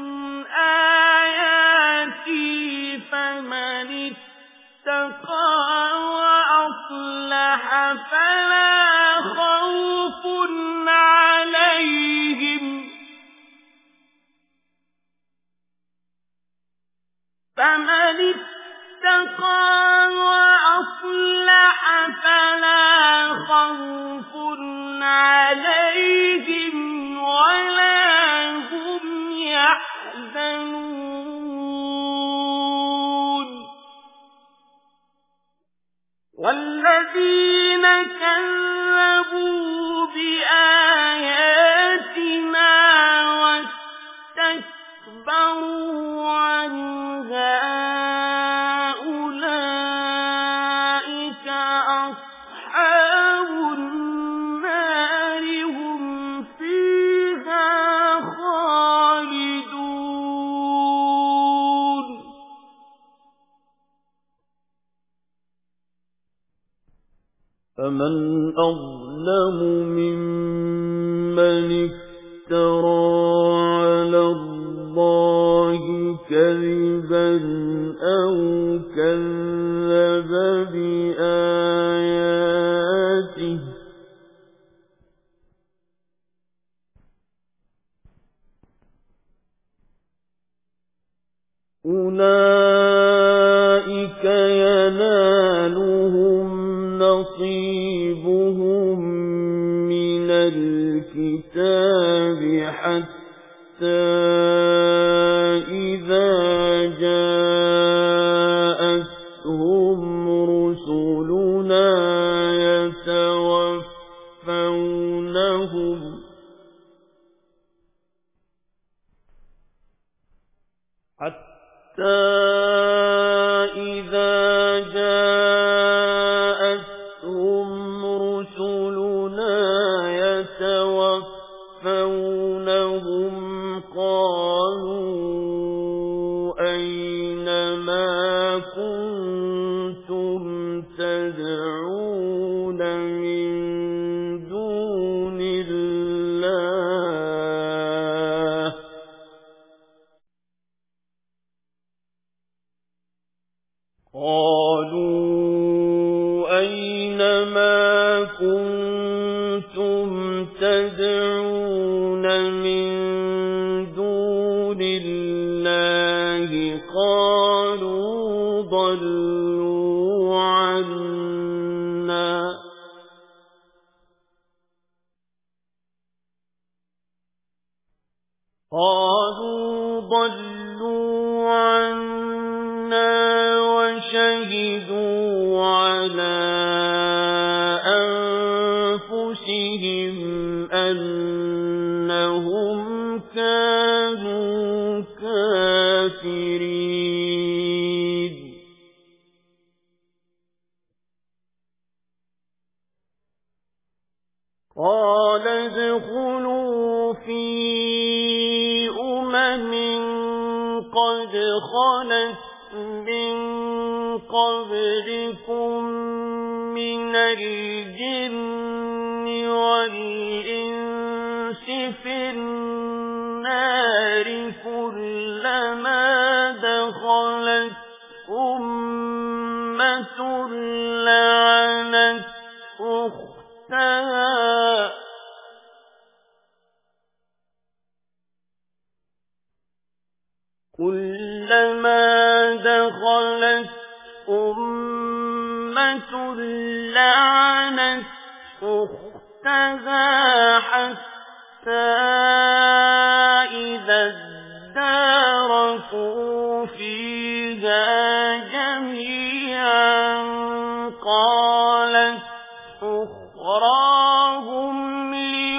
آياتي فمن اتقى وأصلح فلا خوف عليهم ولا هم يحزنون والذين كذبوا بآياتنا واستكبروا عنها أولئك أصحاب النار هم فيها خالدون فمن أظلم ممن افترى على الله كذبا أو كذب بآياته أولئك ينالهم نصيبهم من الكتاب حتى إذا جاءتهم رسلنا يتوفونهم قالوا أين ما كنتم تدعون من دون الله قالوا أين ما كنتم تدعون من دون الله قالوا ضلوا عنا وشهدوا على أنفسهم أنهم كانوا كافرين قال ادخلوا في قد خلت من قبلكم من الجن والإنس في النار كلما دخلت أمة لعنت أختها كلما دخلت أمة لعنت أختها حتى إذا اداركوا فيها جميعا قالت أخراهم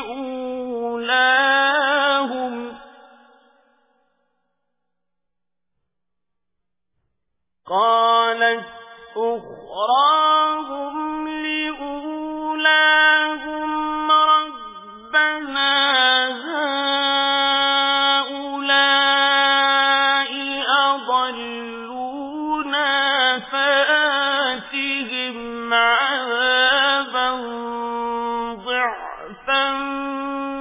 لأولاهم ربنا هؤلاء أضلونا فآتهم عذابا ضعفا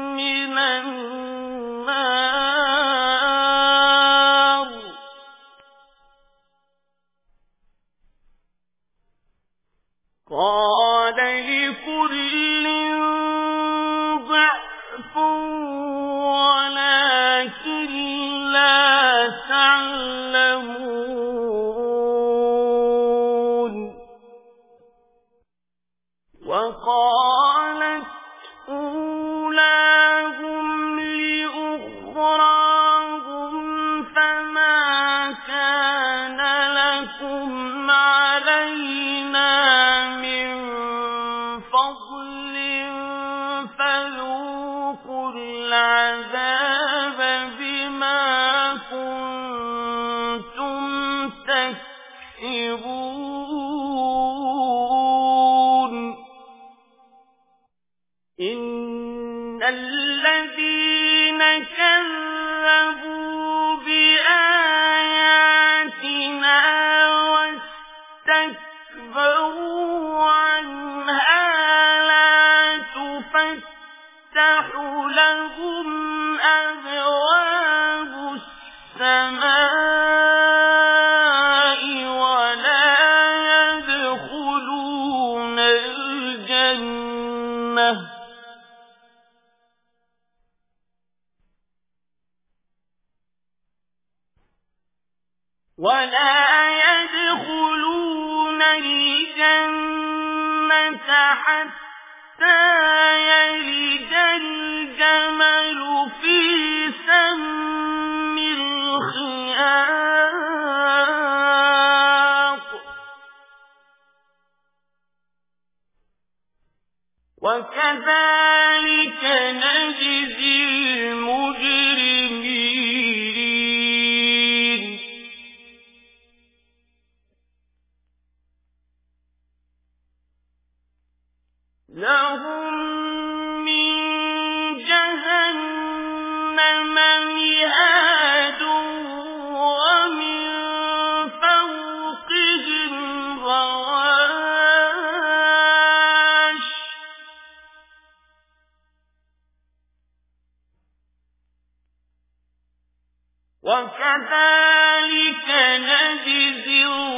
العذاب بما كنتم تكسبون إن الذين كذبوا بآياتنا واستكبروا عنها لا تفتح لهم أبواب السماء ولا يدخلون الجنة حتى يلج الجمل في سم الخياط وكذلك نجزي المجرمين لهم من جهنم مهاد ومن فوقهم غواش وكذلك نجزي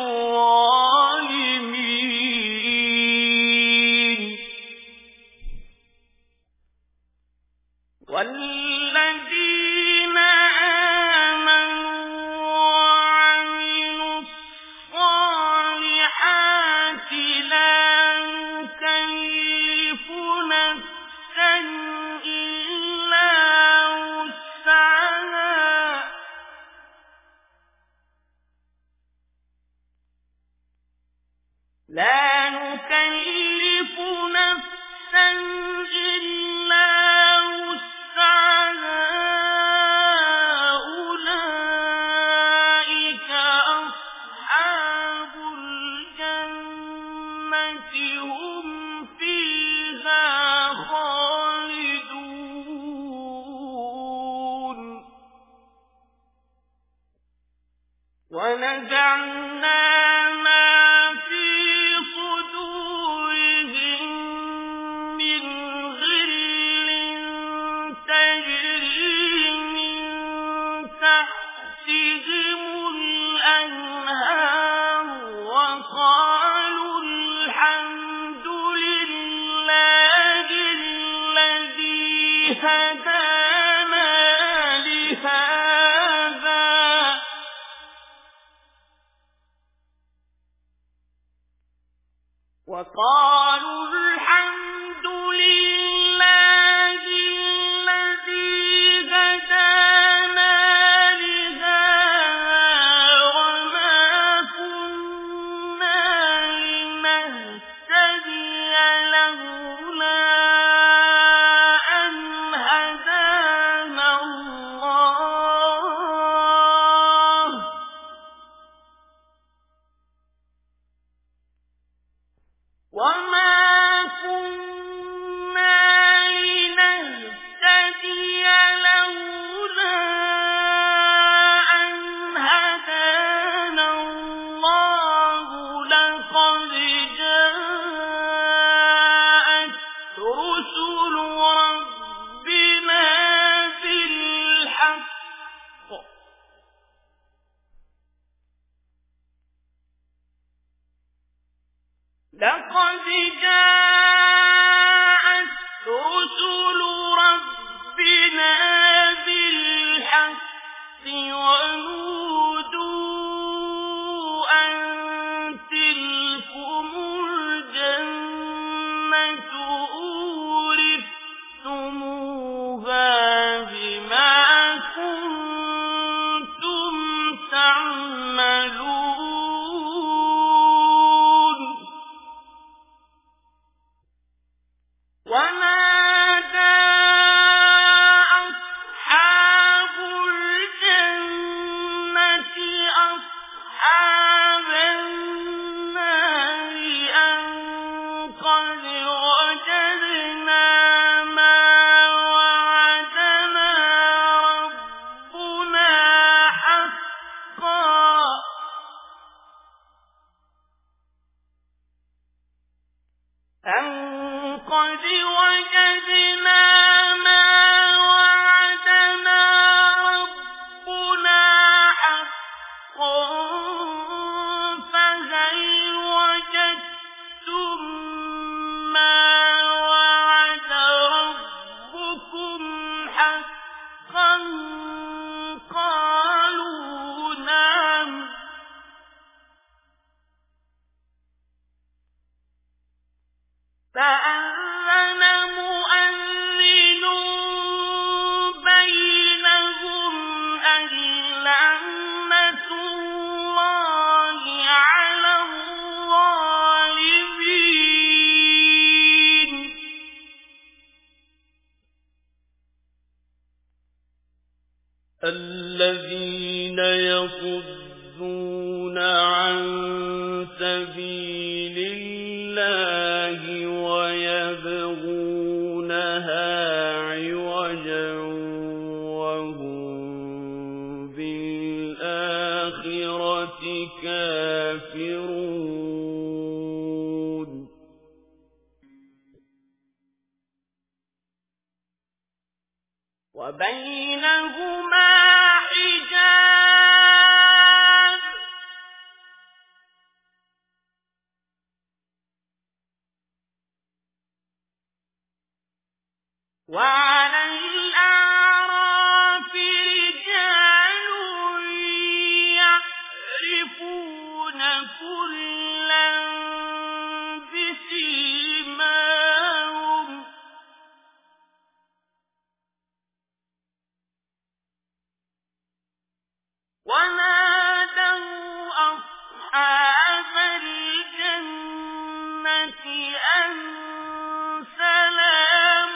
الظالمين والذين آمنوا وعملوا الصالحات لا نكلف نفسا إلا وسعها لا نكلف نفسا إلا وسعها أولئك أصحاب الجنة هم فيها خالدون ونزعنا هدانا لهذا وقالوا الحمد لله الذي هدانا لهذا وما كنا لنهتدي لولا وما حقا قالوا نعم فأذن مؤذن بينهم أن لعنة الله على الظالمين الذين يصدون عن سبيل الله ويبغونها عوجا وهم بالآخرة كافرون وبينهما حجاب وعلى الأعراف رجال يعرفون كلا بسيماهم ونادوا أصحاب الجنة أن سلام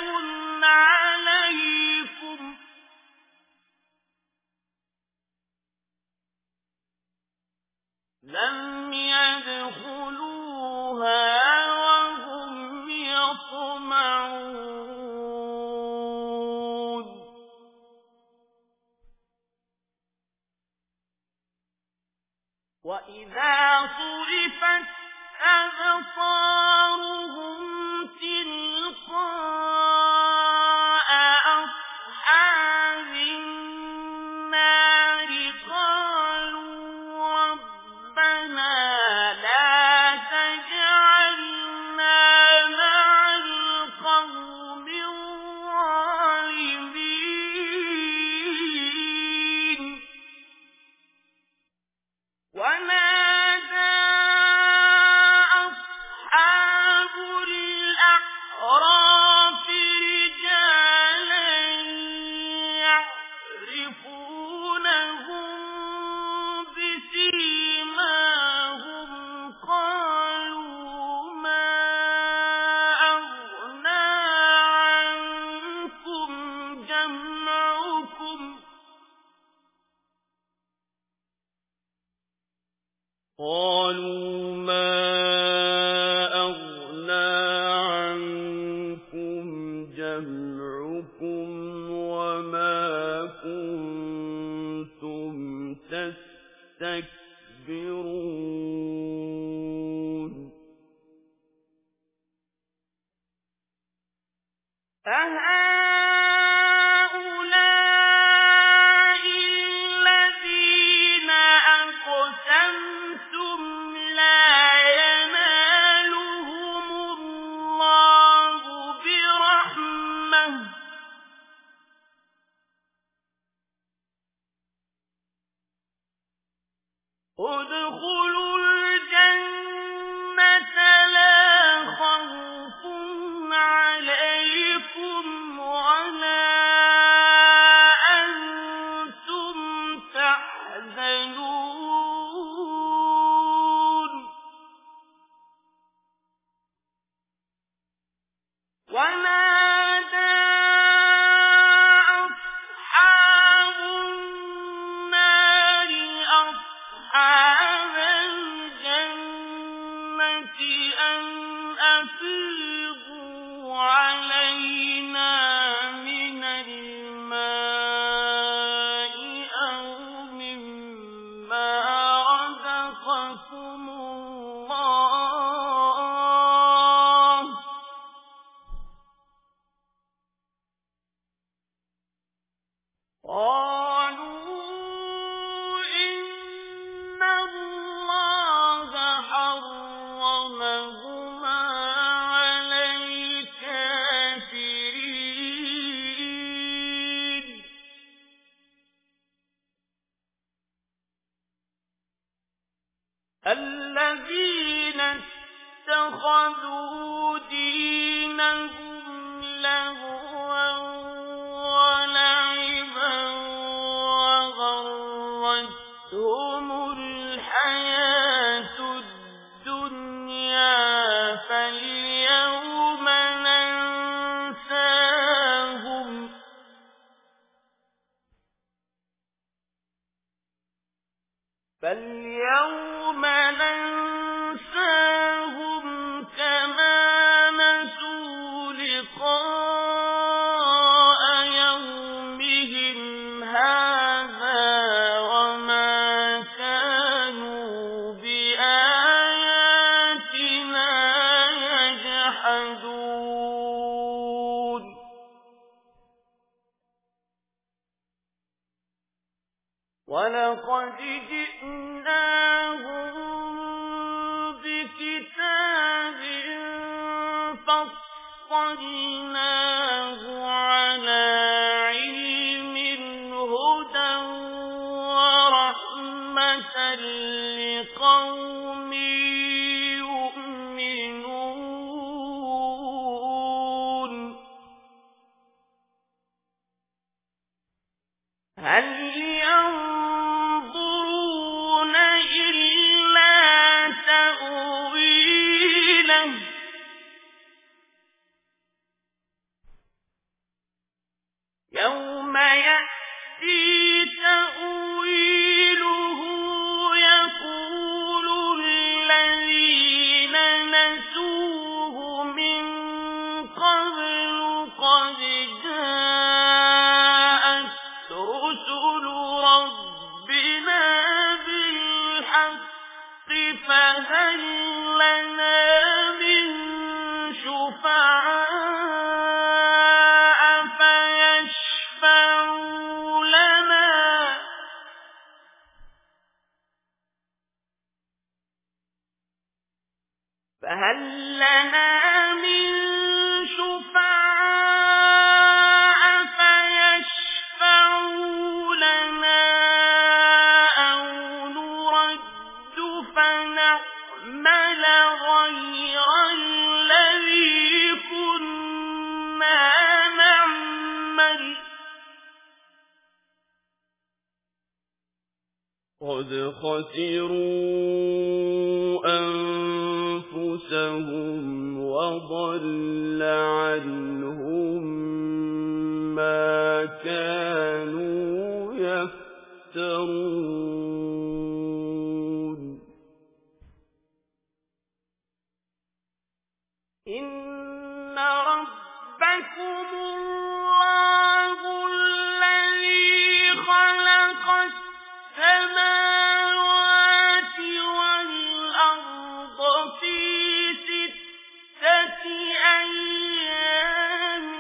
عليكم لم يدخلوها وهم يطمعون وإذا صرفت أبصارهم تلقاء أصحاب النار قالوا ربنا لا تجعلنا مع القوم الظالمين ونادى أصحاب الأعراف رجالا يعرفونهم بسيماهم قالوا ما أغنى عنكم جمعكم قالوا ما أغنى عنكم جمعكم وما كنتم تستكبرون أهؤلاء الذين أقسمتم لا ينالهم الله برحمة ادخلوا الجنة لا خوف عليكم ولا أنتم تحزنون ونادى أصحاب النار أصحاب الجنة أن أفيضوا علينا من الماء أو مما رزقكم الله قالوا إن الله حرمهما على الكافرين الذين اتخذوا دينهم لهوا ولعبا وغرتهم الحياة الدنيا فاليوم ننساهم كما نسوا لقاء يومهم هذا وما كانوا بآياتنا يجحدون ولقد جئناهم بكتاب فصلناه على علم هدى ورحمة لقوم يؤمنون هل ينظرون إلا تأويله يوم يأتي تأويله يقول الذين نسوه من قبل قد جاءت رسل ربنا بالحق فهل لنا من شفعاء فيشفعوا لنا أو نرد فنعمل غير الذي كنا نعمل قد خسروا أنفسهم وضل عنهم ما كانوا يفترون إن ربكم الله الذي خلق السماوات والأرض في 6 أيام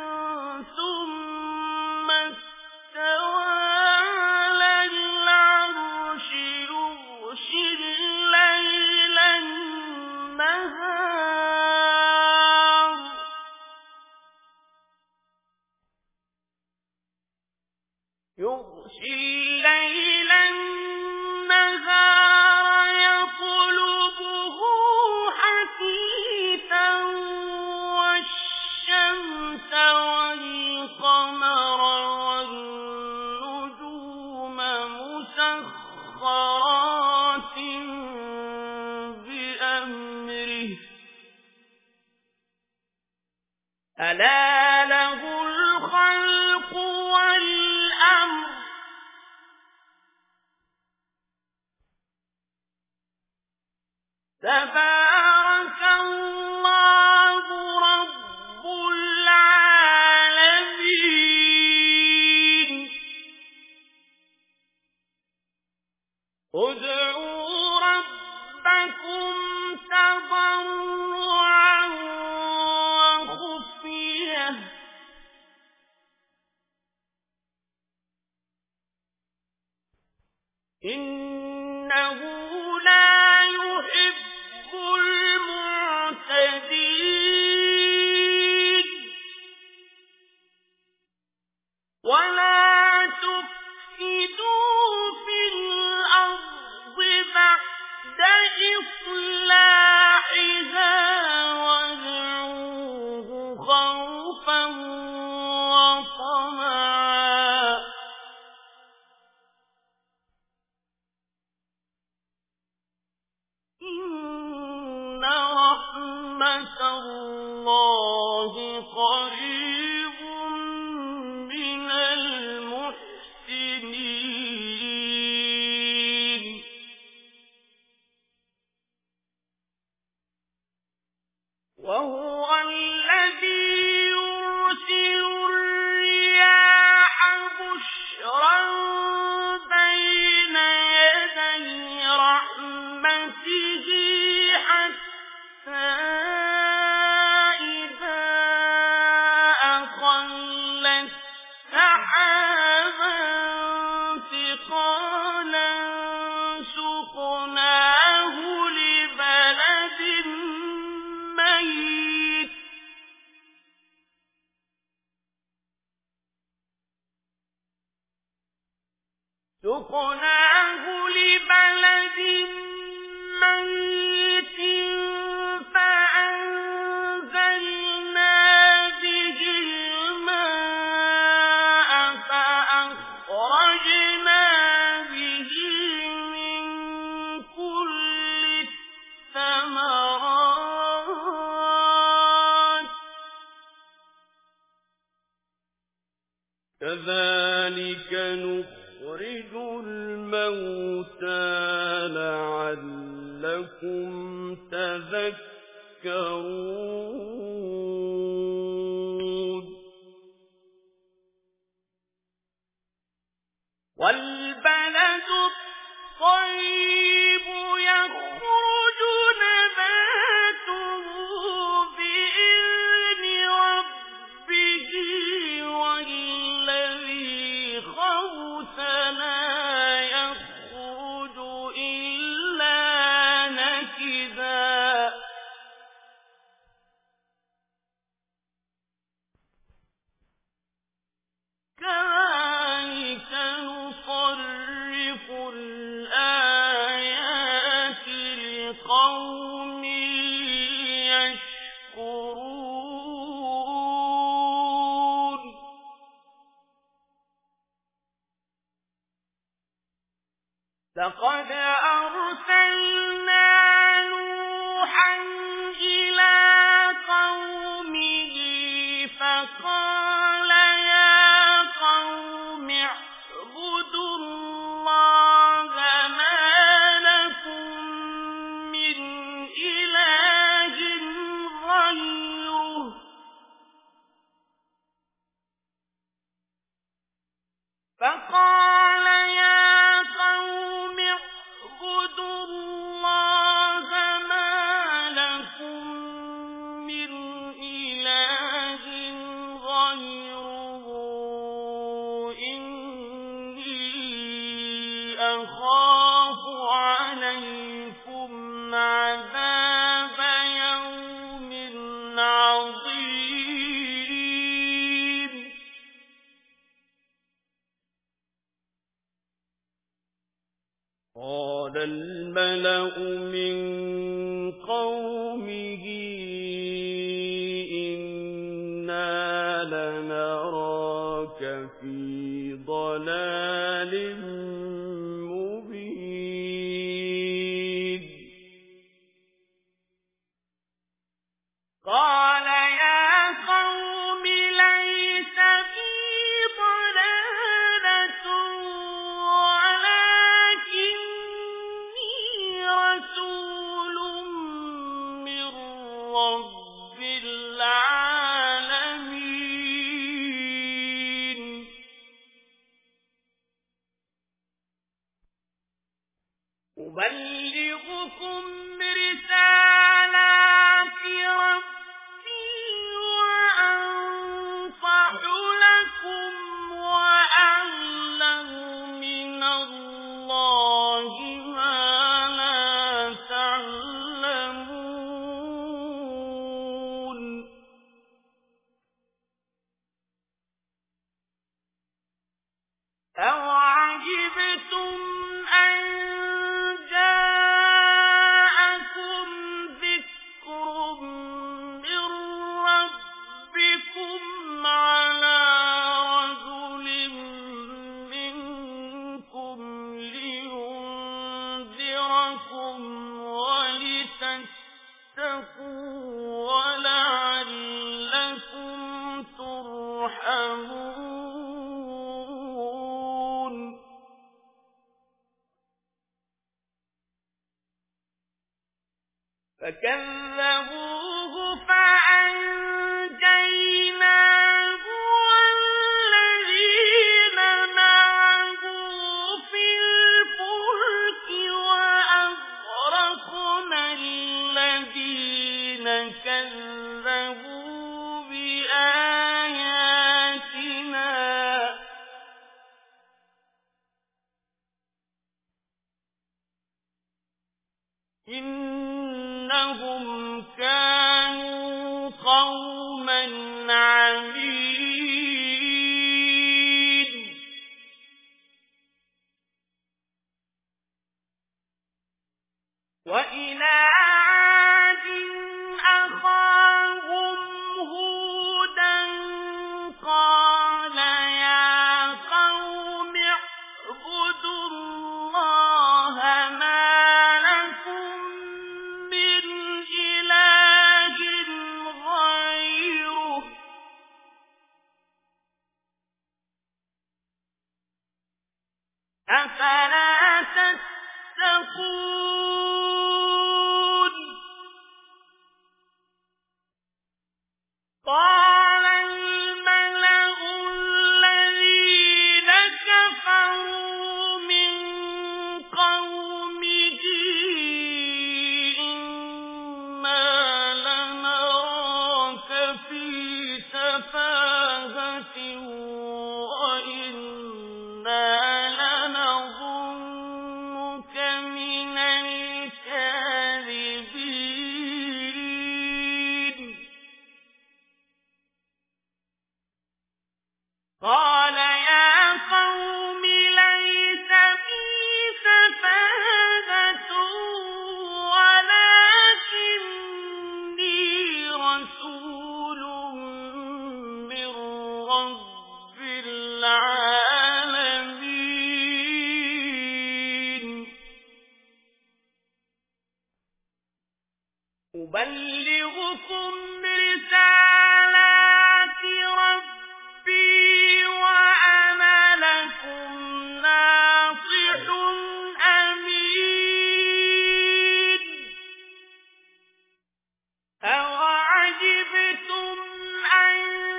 ثم استوى على العرش يغشي الليل النهار يطلبه حثيثا والشمس والقمر والنجوم مسخرات بأمره ألا له الخلق والأمر تبارك الله رب العالمين ادعوا ربكم تضرعا وخفية إنه لا يحب المعتدين ولا تفسدوا في الأرض بعد إصلاحها وادعوه خوفا وطمعا إن رحمة الله قريب من المحسنين وهو الذي يرسل الرياح بشرا بين يدي رحمته حتى إذا أقلت سحابا ثقالا سقناه لبلد ميت فأنزلنا به الماء فأخرجنا به من كل الثمرات كذلك نخرج الموتى لعلكم تذكرون والبلد الطيب يخرج نباته بإذن ربه والذي خبث لا يخرج إلا نكدا كذلك نصرف الآيات لقوم يشكرون لقد أرسلنا نوحا إلى قومه فقال يا قوم اعبدوا الله ما لكم من إله غيره فقال يا قوم اعبدوا الله ما لكم من إله غيره إني أخاف عليكم عذاب يوم عظيم قال الملأ من قومه إنا لنراك في ضلال مبين قال يا قوم ليس بي ضلالة ولكني رسول من رب العالمين أبلغكم رسالات ربي وأنصح لكم وأعلم من الله ما لا تعلمون أَوْعَجِبْتُمْ أَن جَاءَكُم فكذبوه فأنجيناه والذين معه في الفلك وأغرقنا الذين كذبوا بآياتنا إنهم كانوا قوما عمين وإلى عاد أخاهم هودا قال يا قوم اعبدوا الله ما لكم من إله غيره أفلا تتقون قال الملأ الذين كفروا من قومه إنا لنراك في سفاهة وإنا لنظنك من الكاذبين قال يا قوم ليس بي سفاهة ولكني رسول من رب العالمين أبلغكم رسالات ربي وأنا لكم ناصح أمين أوعجبتم أن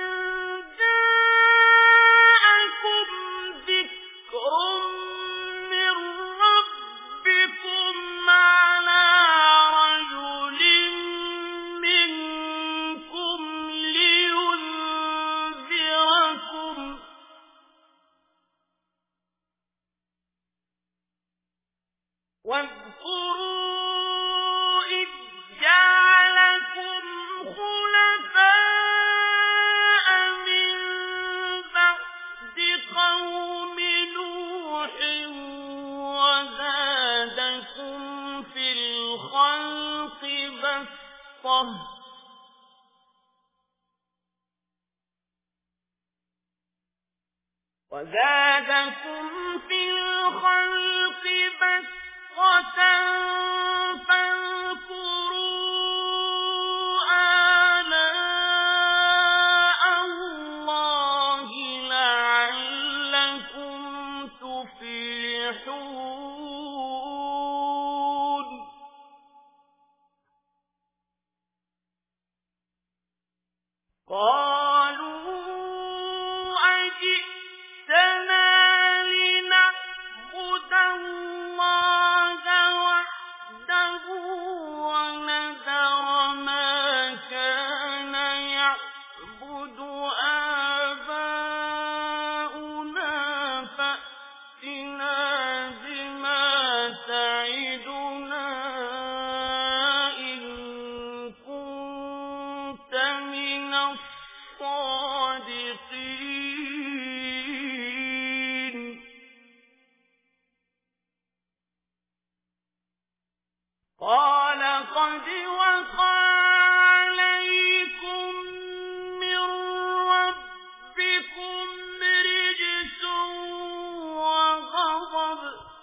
جاءكم ذكر من ربكم على رجل منكم لينذركم واذكروا إذ جعلكم خلفاء من بعد قوم نوح وزادكم في الخلق بسطة فاذكروا آلاء الله لعلكم تفلحون قالوا أجئتنا لنعبد الله وحده ونذر ما كان يعبد آباؤنا فأتنا بما تعدنا إن كنت من الصادقين قال قد وقع عليكم من ربكم رجس وغضب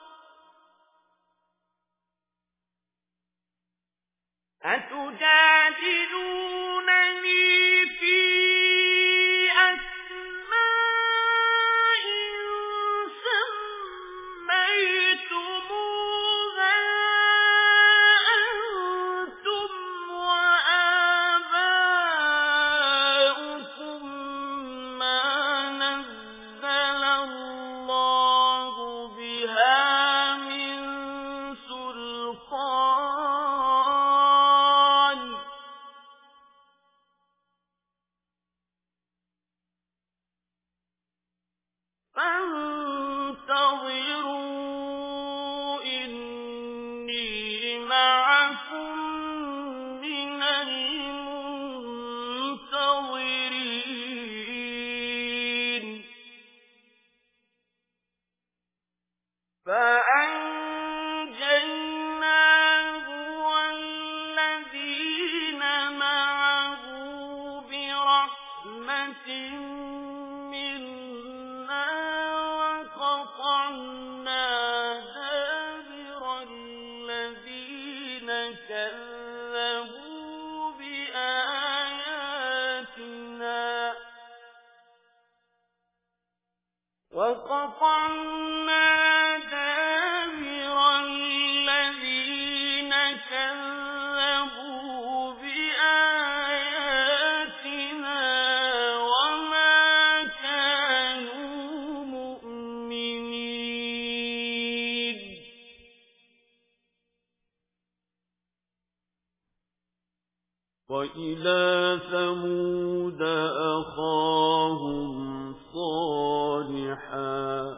أتجادلونني في أسماء سميتموها أنتم فأنجيناه والذين معه برحمة منا وقطعنا دابر الذين كذبوا بآياتنا وما كانوا مؤمنين وإلى ثمود أخاهم صالحا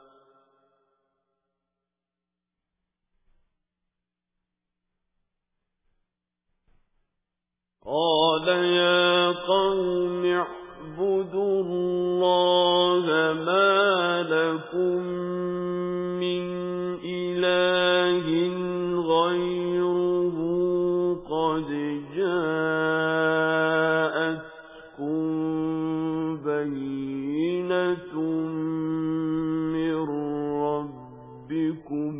قال يا قوم اعبدوا الله ما لكم من إله غيره قد جاءتكم بينة من ربكم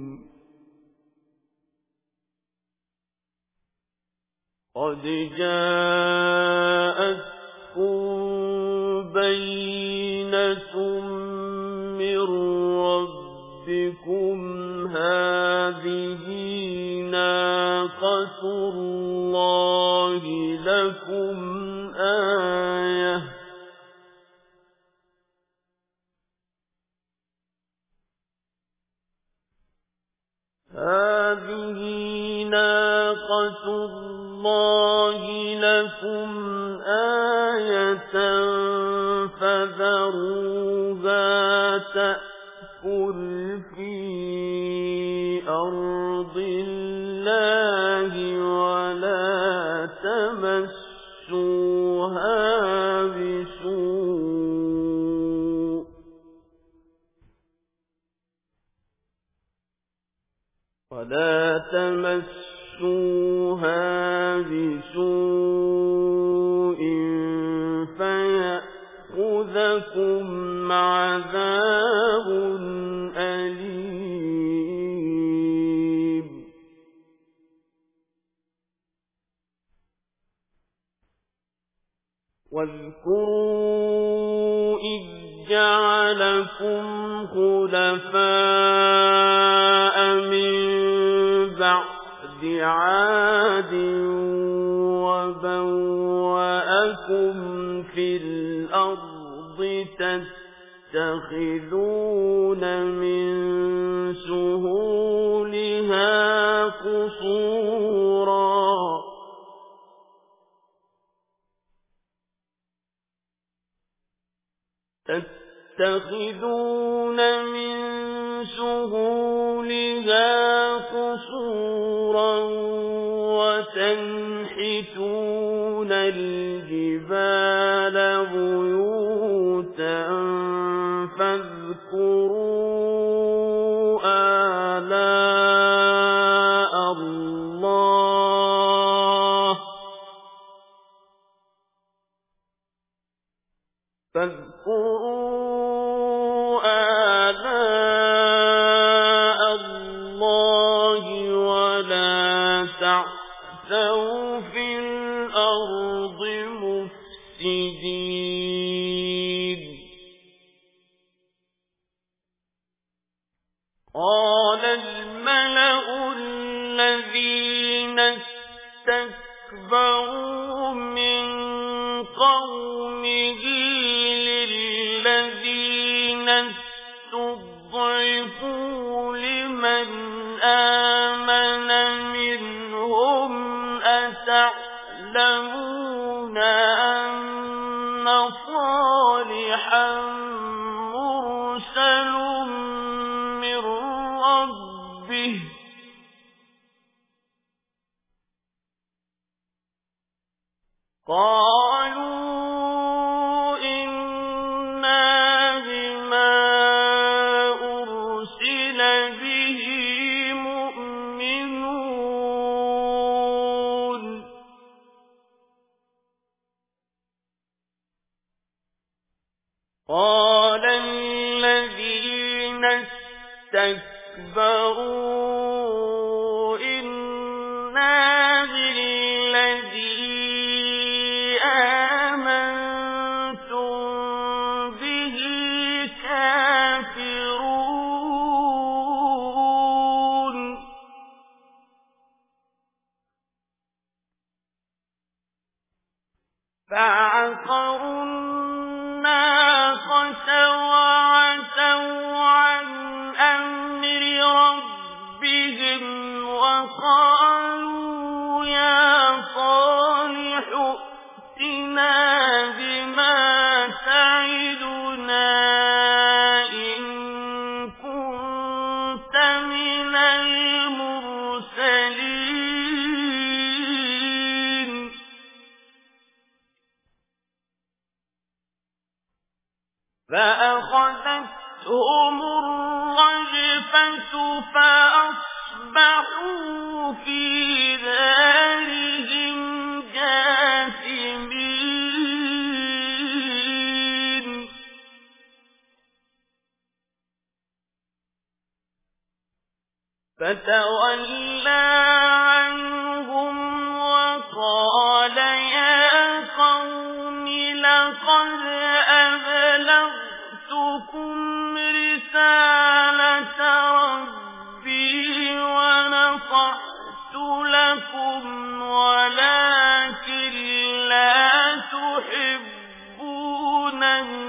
هذه ناقة الله لكم آية فذروها تأكل في أرض الله ولا تمسوها بسوء فيأخذكم عذاب أليم واذكروا إذ جعلكم خلفاء من بعد عاد وبوأكم في الأرض تتخذون من سهولها قصورا وتنحتون الجبال بيوتا فاذكروا آلاء الله ولا تعثوا في الأرض مفسدين قال الملأ الذين استكبروا من قومه للذين استضعفوا لمن آمن منهم أتعلمون أن صالحا مرسل من ربه قالوا إنا بما أرسل به الذين استكبروا إنا بالذي آمنتم به كافرون فعقروا الناقة وعتوا عن أمر ربهم وقالوا يا صالح ائتنا بما تعدنا إن كنت من المرسلين فأخذتهم الرجفة فأصبحوا في دارهم جاثمين فتولى عنهم وقال يا قوم لقد أبلغتكم رسالة ربي ونصحت لكم ولكن لا تحبون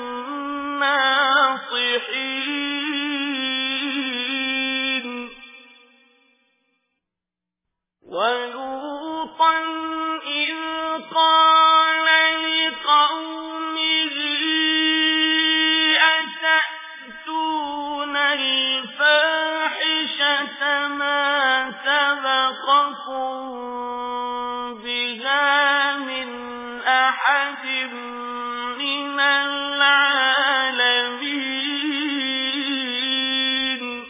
الناصحين ولوطا إذ قال لقومه أتأتون الفاحشة ما سبقكم بها من أحد من العالمين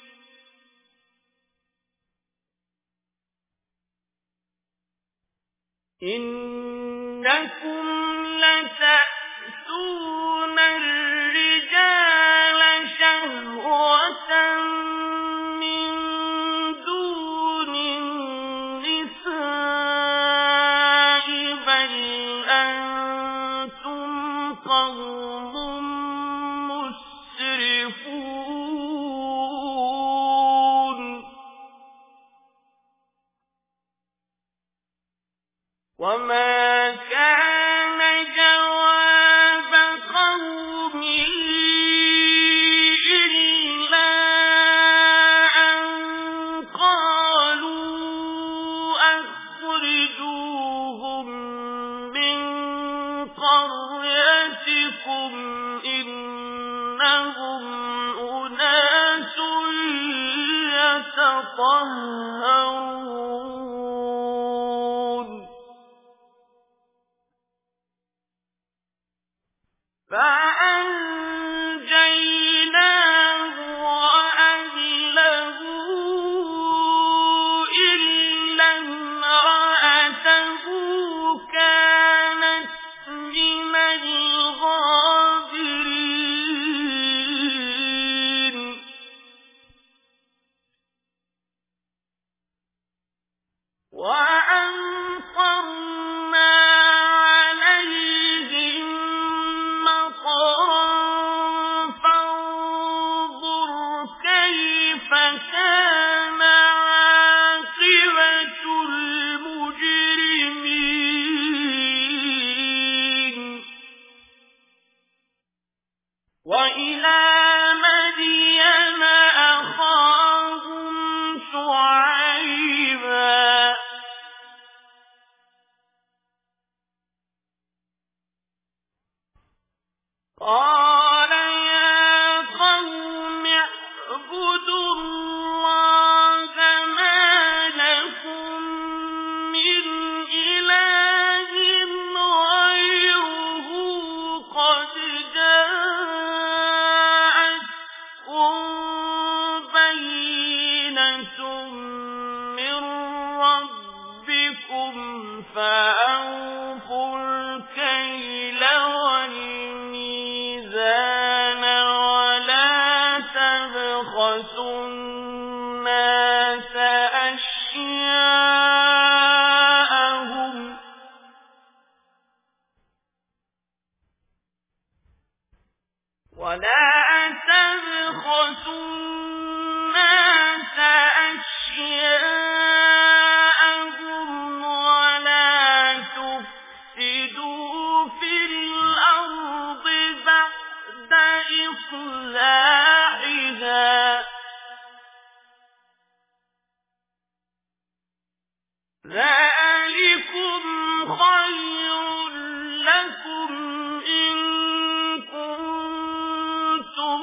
إنكم لتأتون الرجال شهوة من دون النساء بل أنتم قوم مسرفون وما كان جواب قومه إلا أن قالوا أخرجوهم من قريتكم إنهم أناس يتطهرون فأنجيناه وأهله إلا امرأته كانت من الغابرين تبخسوا الناس أشياءهم ولا تفسدوا في الأرض بعد إصلاحها ذلكم خير لكم إن كنتم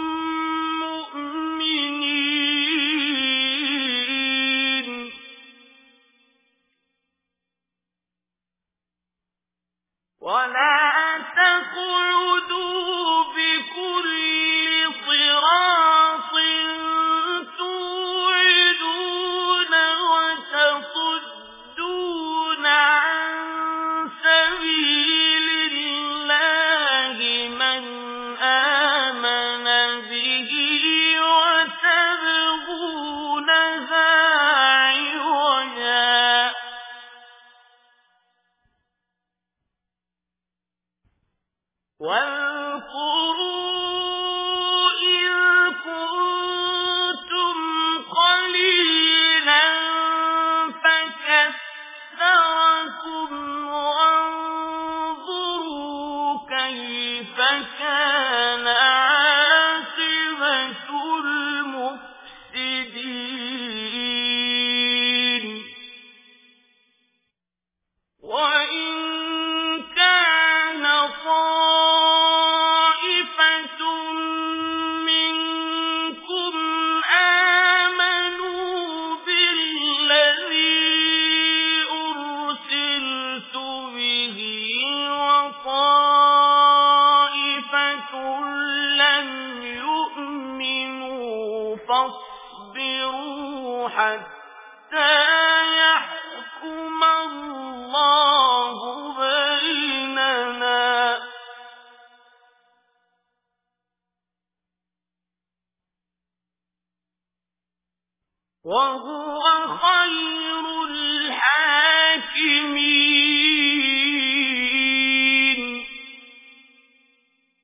مؤمنين ولا تقعدوا بكل صراط توعدون وتصدون عن سبيل الله من آمن به وتبغونها عوجا واذكروا إذ كنتم قليلا فكثركم وانظروا كيف كان عاقبة المفسدين وإن كان طائفة منكم آمنوا بالذي أرسلت به وطائفة لم يؤمنوا فاصبروا حتى يحكم الله بيننا وهو خير الحاكمين